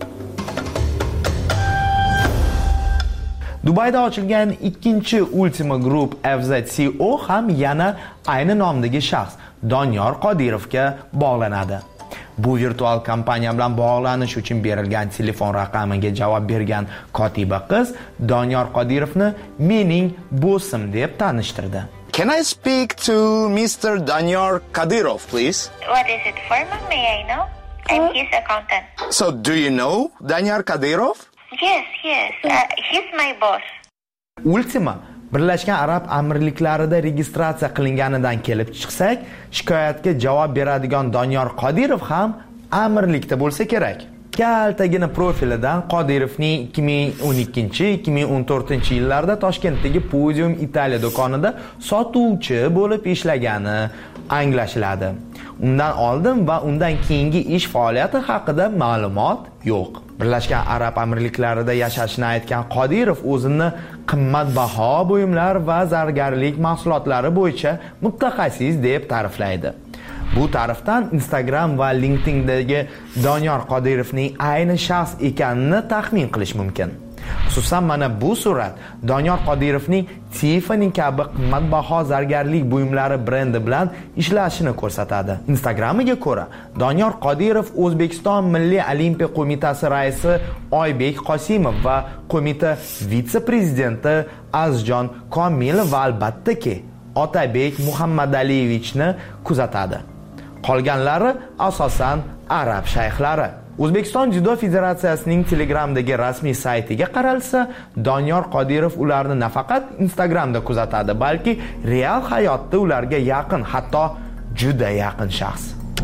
Dubayda ochilgan ikkinchi Ultima Group FZCO ham yana ayni nomdagi shaxs Doniyor Qodirovga bog'lanadi. Bu virtual kompaniya bilan bog'lanish uchun berilgan telefon raqamiga javob bergan kotiba qiz Doniyor Qodirovni mening bossim deb tanishtirdi. Can I speak to Mr. Daniyor Qadirov, please? What is it for, ma'am? May I know? I'm his accountant. So, do you know Daniyor Qadirov? Yes. He's my boss. Ultima Birlashgan Arab Amirliklarida registratsiya qilinganidan kelib chiqsak, shikoyatga javob beradigan Doniyor Qodirov ham amirlikda bo'lsa kerak. Kaltagina profilidan Qodirovning 2012-2014-yillarda Toshkentdagi Podium Italiya do'konida sotuvchi bo'lib ishlagani anglashiladi. Undan oldin va undan keyingi ish faoliyati haqida ma'lumot yo'q. Birlashgan Arab Amirliklarida yashashini aytgan Qodirov o'zini qimmatbaho buyumlar va zargarlik mahsulotlari bo'yicha mutaxassis deb ta'riflaydi. Bu ta'rifdan Instagram va LinkedIndagi Doniyor Qodirovning ayni shaxs ekanini taxmin qilish mumkin. Xususan mana bu surat Doniyor Qodirovning Tiffany kabi qimmatbaho zargarlik buyumlari brendi bilan ishlashini ko'rsatadi. Instagramiga ko'ra, Doniyor Qodirov O'zbekiston Milliy Olimpiya qo'mitasi raisi Oybek Qosimov va qo'mita vitse-prezidenti Azjon Komilov va albattaki Otabek Muhammadayevichni kuzatadi. Qolganlari asosan arab shayxlari. O'zbekiston Judo Federatsiyasining Telegramdagi rasmiy saytiga qaralsa, Doniyor Qodirov ularni nafaqat Instagramda kuzatadi, balki real hayotda ularga yaqin, hatto juda yaqin shaxs.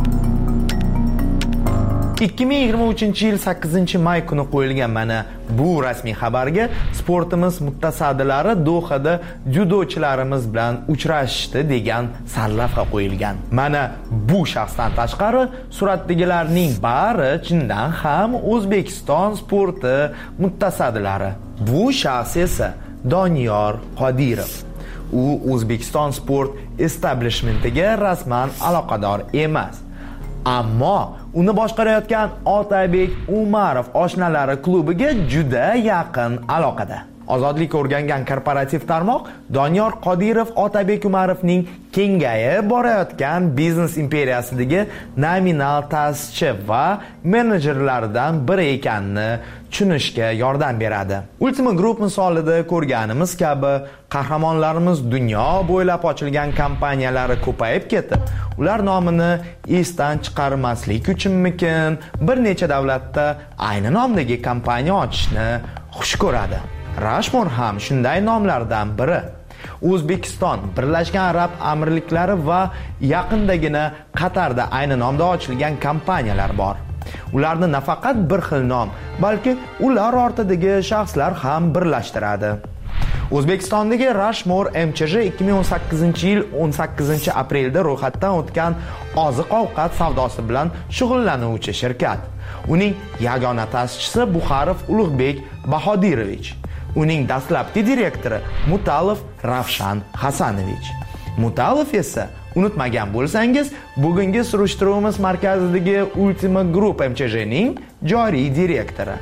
2023-yil 8-may kuni qo'yilgan mana bu rasmiy xabarga sportimiz mutasaddilari Dohada judochilarimiz bilan uchrashishdi degan sarlavha qo'yilgan. Mana bu shaxsdan tashqari suratdagilarning bari chindan ham O'zbekiston sporti mutasaddilari. Bu shaxs esa Doniyor Qodirov. U O'zbekiston sport establishmentiga rasman aloqador emas. Ammo uni boshqarayotgan Otabek Umarov oshnalari klubiga juda yaqin aloqada. Ozodlik o'rgangan korporativ tarmoq Doniyor Qodirov Otabek Umarovning kengayib borayotgan biznes imperiyasidagi nominal ta'sischi va menejerlaridan biri ekanini tushunishga yordam beradi. Ultima Group misolida ko'rganimiz kabi qahramonlarimiz dunyo bo'ylab ochilgan kompaniyalari ko'payib ketib, ular nomini esdan chiqarmaslik uchunmikin bir necha davlatda ayni nomdagi kompaniya ochishni xush ko'radi. Rashmor ham shunday nomlardan biri. O'zbekiston, Birlashgan Arab Amirliklari va yaqindagina Qatarda ayni nomda ochilgan kompaniyalar bor. Ularni nafaqat bir xil nom, balki ular ortidagi shaxslar ham birlashtiradi. O'zbekistondagi Rashmor MCJ 2018-yil 18-aprelda ro'yxatdan o'tgan oziq-ovqat savdosi bilan shug'ullanuvchi shirkat. Uning yagona ta'sischisi Buxarov Ulug'bek Bahodirovich. Uning dastlabki direktori Mutalov Ravshan Hasanovich. Mutalov esa, unutmagan bo'lsangiz, bugungi surishtiruvimiz markazidagi Ultima Group MCJning joriy direktori.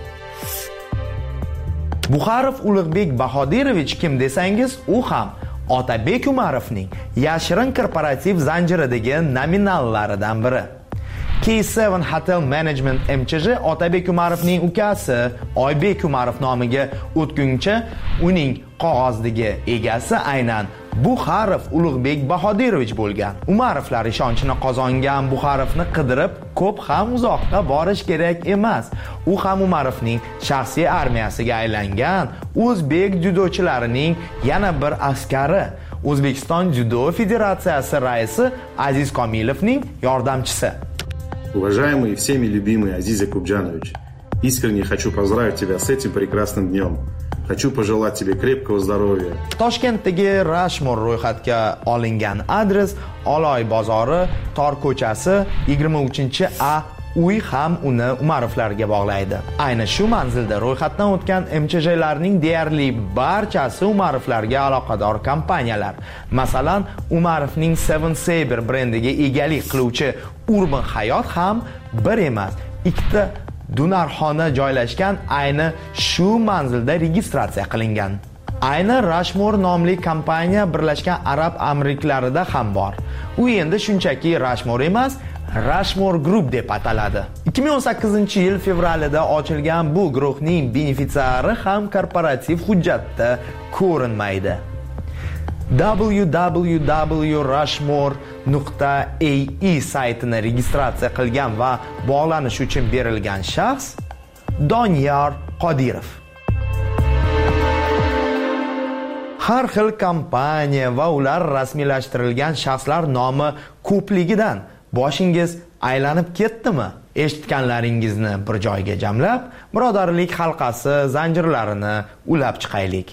Buxarov Ulug'bek Bahodirovich kim desangiz, u ham Otabek Umarovning yashirin korporativ zanjiridagi nominallaridan biri. K7 Hotel Management MCJ Otabek Umarovning ukasi Oybek Umarov nomiga o'tguncha uning qog'ozdagi egasi aynan Buxarov Ulug'bek Bahodirovich bo'lgan. Umarovlar ishonchini qozongan Buxarovni qidirib ko'p ham uzoqqa borish kerak emas. U ham Umarovning shaxsiy armiyasiga aylangan o'zbek dzyudochilarining yana bir askari. O'zbekiston Dzyudo Federatsiyasi raisi Aziz Komilovning yordamchisi. Уважаемый и всеми любимый Азиз Якубджанович, искренне хочу поздравить тебя с этим прекрасным днем. Хочу пожелать тебе крепкого здоровья. Toshkentdagi Rashmor ro'yxatga olingan adres Oloy bozori, Tor ko'chasi 23A uy ham uni Umarovlarga bog'laydi. Ayni shu manzilda ro'yxatdan o'tgan MCJlarning deyarli barchasi Umarovlarga aloqador kompaniyalar. Masalan, Umarovning Seven Saber brendiga egalik qiluvchi Urban Hayot ham bir emas, ikkita Dunarxona joylashgan ayni shu manzilda registratsiya qilingan. Ayni Rashmor nomli kompaniya Birlashgan Arab Amirliklarida ham bor. U endi shunchaki Rashmor emas, Rashmor Group deb ataladi. 2018-yil fevralida ochilgan bu guruhning benefitsiari ham korporativ hujjatda ko'rinmaydi. www.rashmor.ai saytini registratsiya qilgan va bog'lanish uchun berilgan shaxs Doniyor Qodirov. Har xil kompaniya va ular rasmiylashtirilgan shaxslar nomi ko'pligidan boshingiz aylanib ketdimi? Eshitganlaringizni bir joyga jamlab, birodarlik halqasi zanjirlarini ulab chiqaylik.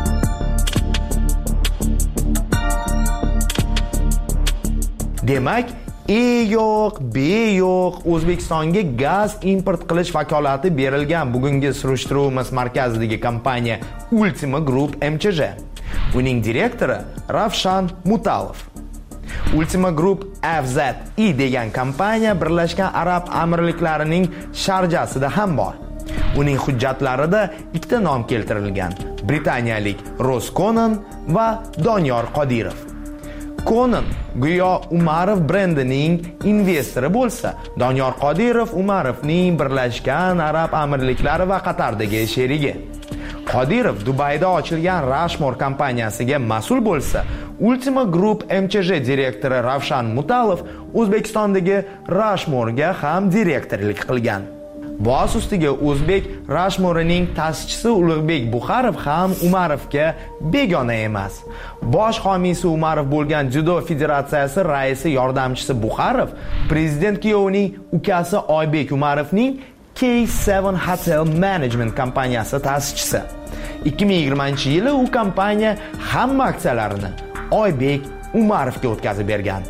Demak, yo'q, yo'q, O'zbekistonga gaz import qilish vakolati berilgan bugungi surishtiruvimiz markazidagi kompaniya Ultima Group MCJ. Uning direktori Ravshan Mutalov. Ultima Group FZI degan kompaniya Birlashgan Arab Amirliklarining Sharjasida ham bor. Uning hujjatlarida ikkita nom keltirilgan: Britaniyalik Ross Conan va Doniyor Qodirov. Conan go'yo Umarov brendining investori bo'lsa, Doniyor Qodirov Umarovning Birlashgan Arab Amirliklari va Qatardagi sherigi. Qodirov Dubayda ochilgan Rashmor kompaniyasiga mas'ul bo'lsa, Ultima Group MCJ direktori Ravshan Mutalov O'zbekistondagi Rashmorga ham direktorlik qilgan. Bosh ustiga O'zbek Rashmorining ta'sischisi Ulug'bek Buxarov ham Umarovga begona emas. Bosh homiysi Umarov bo'lgan Dzyudo Federatsiyasi raisi yordamchisi Buxarov prezident kuyovining ukasi Oybek Umarovning K7 Hotel Management kompaniyasi ta'sischisi. 2020-yili u kompaniya hamma aksiyalarini Oybek Umarovga o'tkazib bergan.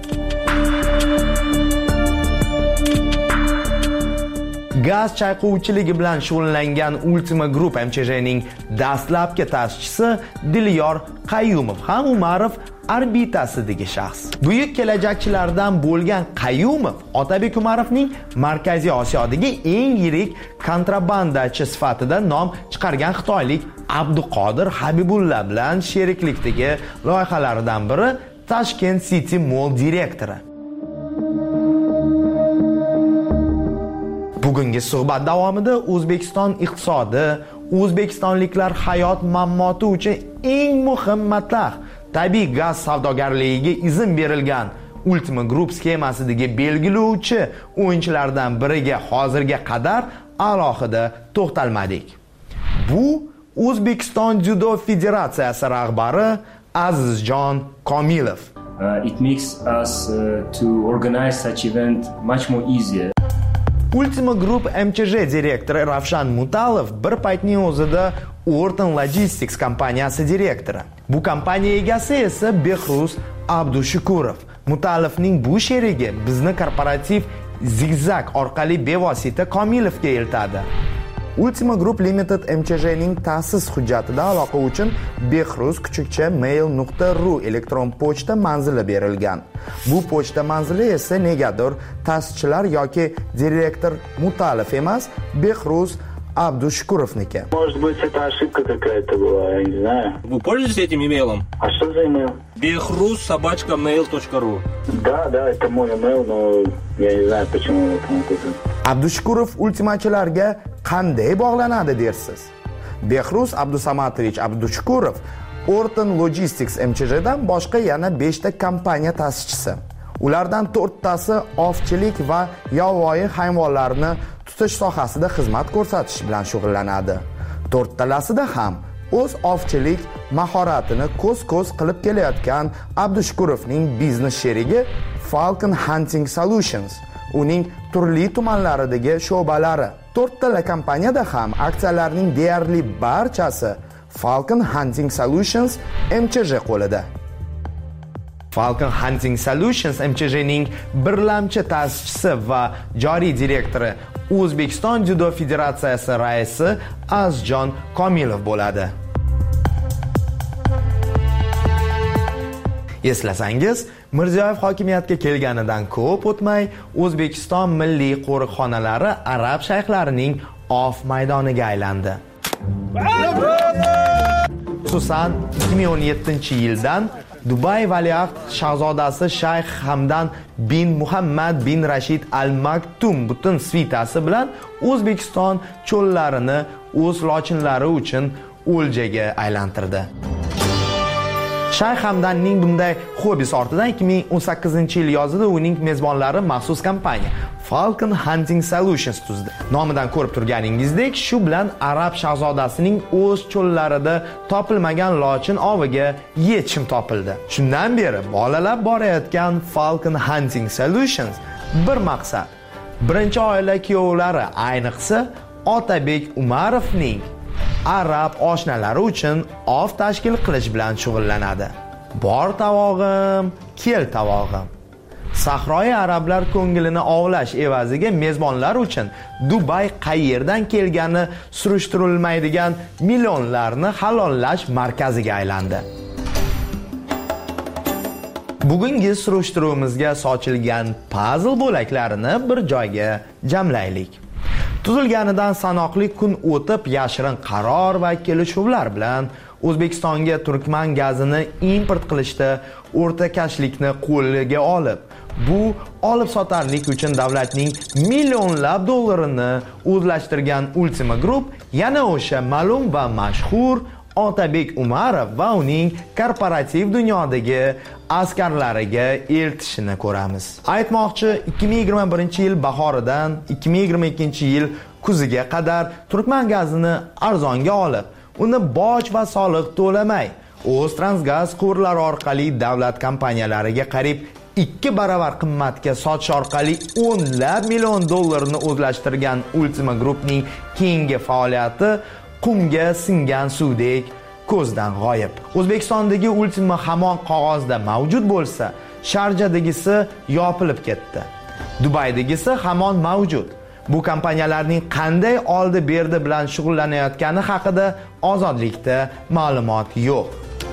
Gaz chayqovchiligi bilan shug'ullangan Ultima Group MCJning dastlabki ta'sischisi Dilyor Qayyumov ham Umarov orbitasidagi shaxs. Buyuk kelajakchilardan bo'lgan Qayyumov Otabek Umarovning Markaziy Osiyodagi eng yirik kontrabandachi sifatida nom chiqargan xitoylik Abduqodir Habibulla bilan sheriklikdagi loyihalaridan biri Tashkent City Mall direktori. Bugungi suhbat davomida O'zbekiston iqtisodi, o'zbekistonliklar hayot mammoti uchun eng muhim mablag' tabiiy gaz savdogarligiga izn berilgan Ultima Group skemasidagi belgilovchi o'yinchilardan biriga hozirga qadar alohida to'xtalmadik. Bu O'zbekiston Dzyudo Federatsiyasi rahbari Azizjon Komilov. It makes us to organize such event much more easier. Ultima Group MCJ direktori Ravshan Mutalov bir paytning o'zida Orton Logistics kompaniyasi direktori. Bu kompaniya egasi esa Behruz Abdushukurov. Mutalovning bu sherigi bizni korporativ zigzag orqali bevosita Komilovga eltadi. Ultima Group Limited MCJning ta'sis hujjatida aloqa uchun Behruz _ elektron pochta manzili berilgan. Bu pochta manzili esa negadir ta'sischilar yoki direktor Mutalov emas, Behruz Abdushukurovniki. Может быть, это ошибка какая-то была, я не знаю. Вы пользуетесь этим имейлом? А что за имейл? behruz@mail.ru. Да, это мой имейл, но я не знаю, почему он это написан. Abdushukurov ultimachilarga qanday bog'lanadi dersiz? Behruz Abdusamatovich Abdushukurov Orton Logistics MCJdan boshqa yana 5 ta kompaniya ta'sischisi. Ulardan 4 tasi ovchilik va yovvoyi hayvonlarni tutish sohasida xizmat ko'rsatish bilan shug'ullanadi. 4 talasida ham o'z ovchilik mahoratini ko'z-ko'z qilib kelayotgan Abdushukurovning biznes sherigi Falcon Hunting Solutions, uning turli tumanlaridagi sho'balari. 4 tala kompaniyada ham aksiyalarning deyarli barchasi Falcon Hunting Solutions MCJ qo'lida. Falcon Hunting Solutions MCJning birlamchi ta'sischisi va joriy direktori O'zbekiston Judo Federatsiyasi raisi Azjon Komilov bo'ladi. Eslasangiz, Mirziyoyev hokimiyatga kelganidan ko'p o'tmay O'zbekiston milliy qo'riqxonalari arab shayxlarining ov maydoniga aylandi. Xususan 2017-yildan Dubay valiahd shahzodasi Shayx Hamdan bin Muhammad bin Rashid Al Maktum butun svitasi bilan O'zbekiston cho'llarini o'z lochinlari uchun o'ljaga aylantirdi. Shayx Hamdanning bunday hobbisi ortidan 2018-yil yozida uning mezbonlari maxsus kompaniya Falcon Hunting Solutions tuzdi. Nomidan ko'rib turganingizdek, shu bilan arab shahzodasining o'z cho'llarida topilmagan lochin oviga yechim topildi. Shundan beri bolalab borayotgan Falcon Hunting Solutions bir maqsad. Birinchi oila kuyovlari, ayniqsa Otabek Umarovning arab oshnalari uchun ov tashkil qilish bilan shug'ullanadi. Bor tavog'im, kel tavog'im. Sahroyi arablar ko'ngilini ovlash evaziga mezbonlar uchun Dubay qayerdan kelgani surishtirilmaydigan millionlarni halollash markaziga aylandi. Bugungi surishtiruvimizga sochilgan puzzle bo'laklarini bir joyga jamlaylik. Tuzilganidan sanoqli kun o'tib yashirin qaror va kelishuvlar bilan O'zbekistonga Turkman gazini import qilishda o'rtakashlikni qo'lga olib, bu olib sotarlik uchun davlatning millionlab dollarini o'zlashtirgan Ultima Group yana o'sha ma'lum va mashhur Otabek Umarov va uning korporativ dunyodagi askarlariga eltishini ko'ramiz. Aytmoqchi, 2021-yil bahoridan 2022-yil kuziga qadar Turkman gazini arzonga olib, uni boj va soliq to'lamay, O'ztransgaz quvurlari orqali davlat kompaniyalariga qariyb 2 baravar qimmatga sotish orqali o'nlab million dollarni o'zlashtirgan Ultima Groupning keyingi faoliyati qumga singan suvdek ko'zdan g'oyib. O'zbekistondagi Ultima hamon qog'ozda mavjud bo'lsa, Sharjadagisi yopilib ketdi. Dubaydagisi hamon mavjud. Bu kompaniyalarning qanday oldi-berdi bilan shug'ullanayotgani haqida Ozodlikda ma'lumot yo'q.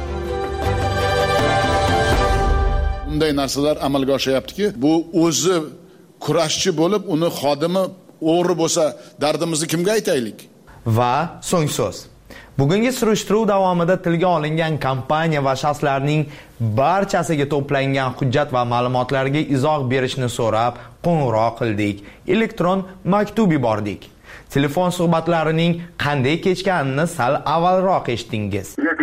Bunday narsalar amalga oshyaptiki, bu o'zi kurashchi bo'lib, uni xodimi o'g'ri bo'lsa, dardimizni kimga aytaylik? Va so'ng so'z. Bugungi surishtiruv davomida tilga olingan kompaniya va shaxslarning barchasiga to'plangan hujjat va ma'lumotlarga izoh berishni so'rab qo'ng'iroq qildik. Elektron maktub yubordik. Telefon suhbatlarining qanday kechganini sal avvalroq eshitdingiz.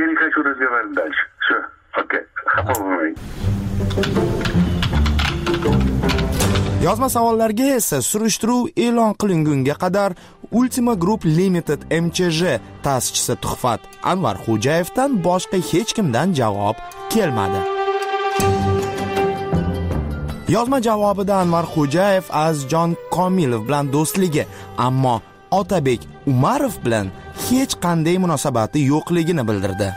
Yozma savollarga esa surishtiruv e'lon qilingunga qadar Ultima Group Limited MCJ ta'sischisi Tuhfat Anvar Xo'jayevdan boshqa hech kimdan javob kelmadi. Yozma javobida Anvar Xo'jayev Azjon Komilov bilan do'stligi, ammo Otabek Umarov bilan hech qanday munosabati yo'qligini bildirdi.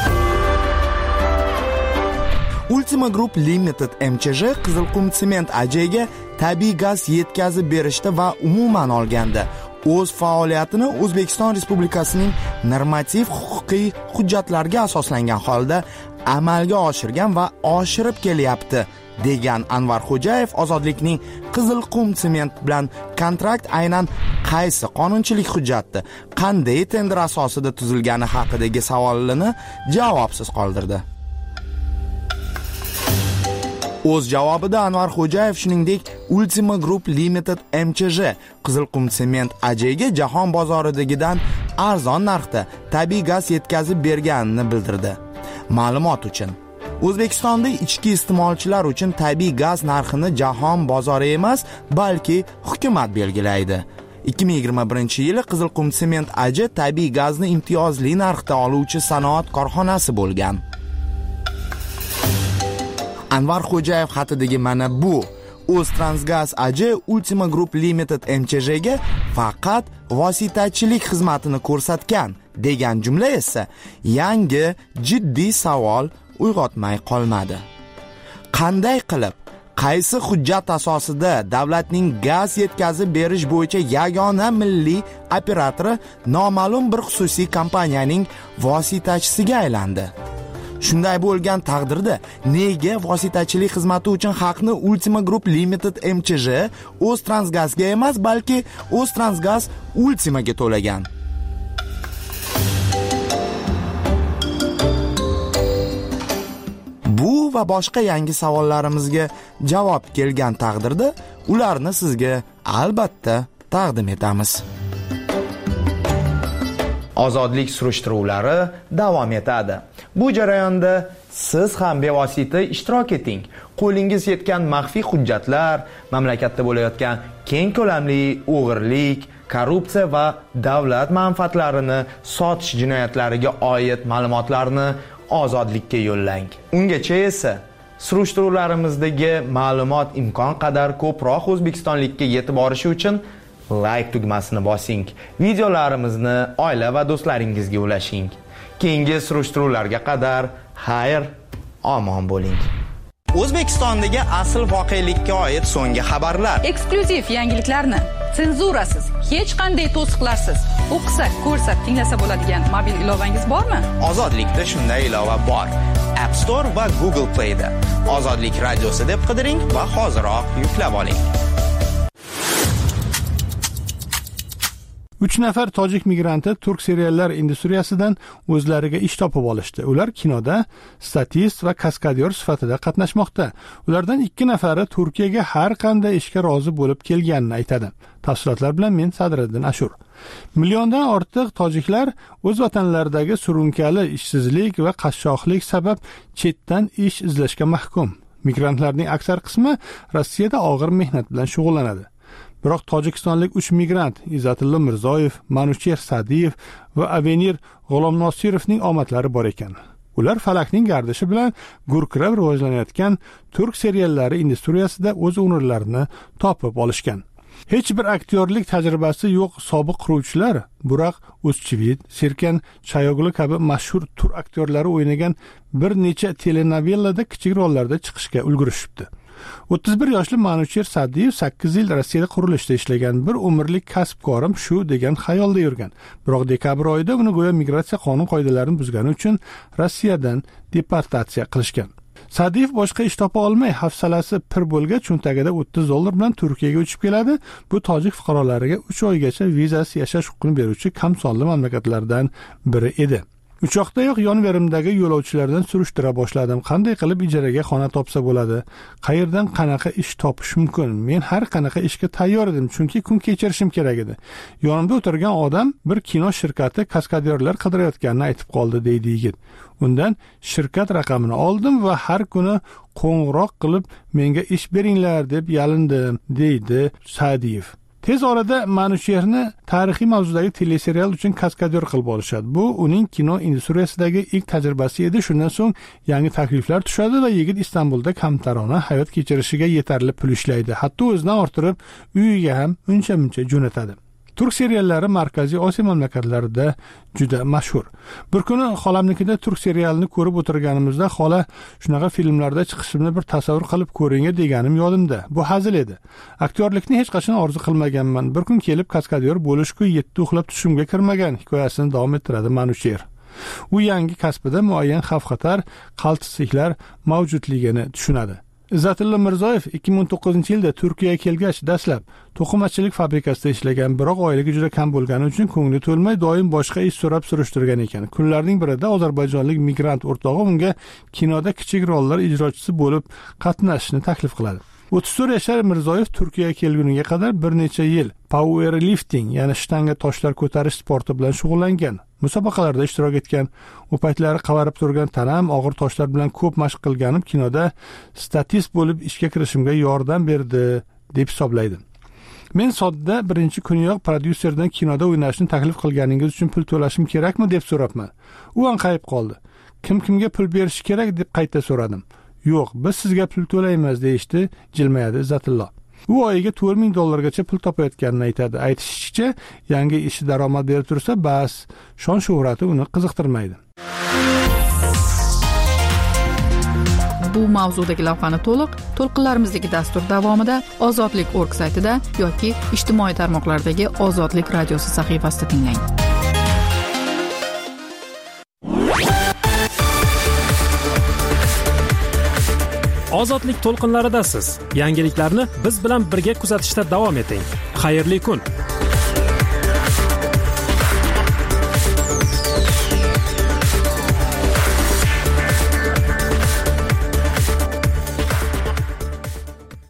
Ultima Group Limited MCJ Qizilqum Sement AJga tabiiy gaz yetkazib berishda va umuman olganda o'z faoliyatini O'zbekiston Respublikasining normativ huquqiy hujjatlariga asoslangan holda amalga oshirgan va oshirib kelyapti degan Anvar Xo'jayev Ozodlikning Qizilqum Sement bilan kontrakt aynan qaysi qonunchilik hujjatda, qanday tender asosida tuzilgani haqidagi savolini javobsiz qoldirdi. O'z javobida Anvar Xo'jayev shuningdek Ultima Group Limited MCJ Qizilqum Sement AJga jahon bozoridagidan arzon narxda tabiiy gaz yetkazib berganini bildirdi. Ma'lumot uchun, O'zbekistonda ichki iste'molchilar uchun tabiiy gaz narxini jahon bozori emas, balki hukumat belgilaydi. 2021-yili Qizilqum Sement AJ tabiiy gazni imtiyozli narxda oluvchi sanoat korxonasi bo'lgan. Anvar Xo'jayev xatidagi mana bu O'ztransgaz AJ Ultima Group Limited MCJga faqat vositachilik xizmatini ko'rsatgan degan jumla esa yangi jiddiy savol uyg'otmay qolmadi. Qanday qilib, qaysi hujjat asosida davlatning gaz yetkazib berish bo'yicha yagona milliy operatori noma'lum bir xususiy kompaniyaning vositachisiga aylandi? Shunday bo'lgan taqdirda nega vositachilik xizmati uchun haqni Ultima Group Limited MCJ O'ztransgazga emas, balki O'ztransgaz Ultimaga to'lagan? Bu va boshqa yangi savollarimizga javob kelgan taqdirda ularni sizga albatta taqdim etamiz. Ozodlik surishtiruvlari davom etadi. Bu jarayonda siz ham bevosita ishtirok eting. Qo'lingiz yetgan maxfiy hujjatlar, mamlakatda bo'layotgan keng ko'lamli o'g'irlik, korrupsiya va davlat manfaatlarini sotish jinoyatlariga oid ma'lumotlarni Ozodlikka yo'llang. Ungacha esa surishtiruvlarimizdagi ma'lumot imkon qadar ko'proq o'zbekistonlikka yetib borishi uchun like tugmasini bosing. Videolarimizni oila va do'stlaringizga ulashing. Keyingi surishtiruvlarga qadar xayr, omon bo'ling. O'zbekistondagi asl voqelikka oid so'nggi xabarlar, eksklyuziv yangiliklarni senzurasiz, hech qanday to'siqlarsiz o'qisa, ko'rsa, tinglasa bo'ladigan mobil ilovangiz bormi? Ozodlikda shunday ilova bor. App Store va Google Play da Ozodlik radiosi deb qidiring va hoziroq yuklab oling. 3 nafar tojik migranti turk seriallar industriyasidan o'zlariga ish topib olishdi. Ular kinoda statist va kaskadyor sifatida qatnashmoqda. Ulardan 2 nafari Turkiyaga har qanday ishga rozi bo'lib kelganini aytadi. Tafsilotlar bilan men Sadriddin Ashur. Milliondan ortiq tojiklar o'z vatanlaridagi surunkali ishsizlik va qashshoqlik sabab chetdan ish izlashga mahkum. Migrantlarning aksar qismi Rossiyada og'ir mehnat bilan shug'ullanadi. Biroq tojikistonlik 3 migrant Izzatilla Mirzoyev, Manucher Sadiyev va Avenir G'ulomnosirovning omadlari bor ekan. Ular falakning gardishi bilan gurkirab rivojlanayotgan turk seriallari industriyasida o'z o'rinlarini topib olishgan. Hech bir aktyorlik tajribasi yo'q sobiq quruvchilar Burak O'zchivit, Serkan Chayoglu kabi mashhur turk aktyorlari o'ynagan bir necha telenovellada kichik rollarda chiqishga ulgurishibdi. 31 yoshli Manucher Sadiyev 8 yil Rossiyada qurilishda ishlagan, bir umrlik kasbkorim shu degan xayolda yurgan. Biroq dekabr oyida uni go'yo migratsiya qonun qoidalarini buzgani uchun Rossiyadan deportatsiya qilishgan. Sadiyev boshqa ish topa olmay, hafsalasi pir bo'lgach, cho'ntagida $30 bilan Turkiyaga uchib keladi. Bu tojik fuqarolariga 3 oygacha vizasiz yashash huquqini beruvchi kamsonli mamlakatlardan biri edi. Uchoqdayoq yonverimdagi yo'lovchilardan surishtira boshladim. Qanday qilib ijaraga xona topsa bo'ladi? Qayerdan qanaqa ish topish mumkin? Men har qanaqa ishga tayyor edim, chunki kun kechirishim kerak edi. Yonimda o'tirgan odam bir kino shirkati kaskadyorlar qidirayotganini aytib qoldi, deydi yigit. Undan shirkat raqamini oldim va har kuni qo'ng'iroq qilib menga ish beringlar deb yalindim, deydi Sadiyev. Tez orada Manucherni tarixiy mavzudagi teleserial uchun kaskadyor qilib olishadi. Bu uning kino industriyasidagi ilk tajribasi edi. Shundan so'ng yangi takliflar tushadi va yigit Istanbulda kamtarona hayot kechirishiga yetarli pul ishlaydi. Hatto o'zidan orttirib uyiga ham uncha-muncha jo'natadi. Turk seriallari Markaziy Osiyo mamlakatlarida juda mashhur. Bir kuni xolamnikida turk serialini ko'rib o'tirganimizda xola shunaqa filmlarda chiqishimni bir tasavvur qilib ko'ring deganim yodimda. Bu hazil edi. Aktyorlikni hech qachon orzu qilmaganman. Bir kun kelib kaskadyor bo'lishku 7 uxlab tushimga kirmagan hikoyasini davom ettiradi Manucher. U yangi kasbida muayyan xavf-xatar, qaltisliklar mavjudligini tushunadi. Izzatilla Mirzoyev 2019-yilda Turkiyaga kelgach, dastlab to'qimachilik fabrikasida ishlagan, biroq oyligi juda kam bo'lgani uchun ko'ngli to'lmay doim boshqa ish so'rab surishtirgan ekan. Kunlarning birida ozarbayjonlik migrant o'rtog'i unga kinoda kichik rollar ijrochisi bo'lib qatnashishni taklif qiladi. 34 yoshli Mirzoyev Turkiyaga kelguniga qadar bir necha yil powerlifting, ya'ni shtanga toshlar ko'tarish sporti bilan shug'ullangan. musobaqalarda ishtirok etgan. U paytlari qavarib turgan tanam, og'ir toshlar bilan ko'p mashq qilganim kinoda statist bo'lib ishga kirishimga yordam berdi deb hisoblaydi. Men sodda birinchi kuniyoq prodyuserdan kinoda o'ynashni taklif qilganingiz uchun pul to'lashim kerakmi deb so'rabman. U anqayib qoldi. Kimga pul berish kerak deb qayta so'radim. Yo'q, biz sizga pul to'laymiz deyishdi, jilmayadi Izzatullo. U oyiga $4,000 pul topayotganini aytadi. Aytishicha, yangi ishi daromad berib tursa, bas, shon shuhrati uni qiziqtirmaydi. Bu mavzudagi lavhani to'lqinlarimizdagi dastur davomida Ozodlik.org saytida yoki ijtimoiy tarmoqlardagi Ozodlik radiosi sahifasida tinglang. Ozodlik to'lqinlaridasiz. Yangiliklarni biz bilan birga kuzatishda davom eting. Xayrli kun.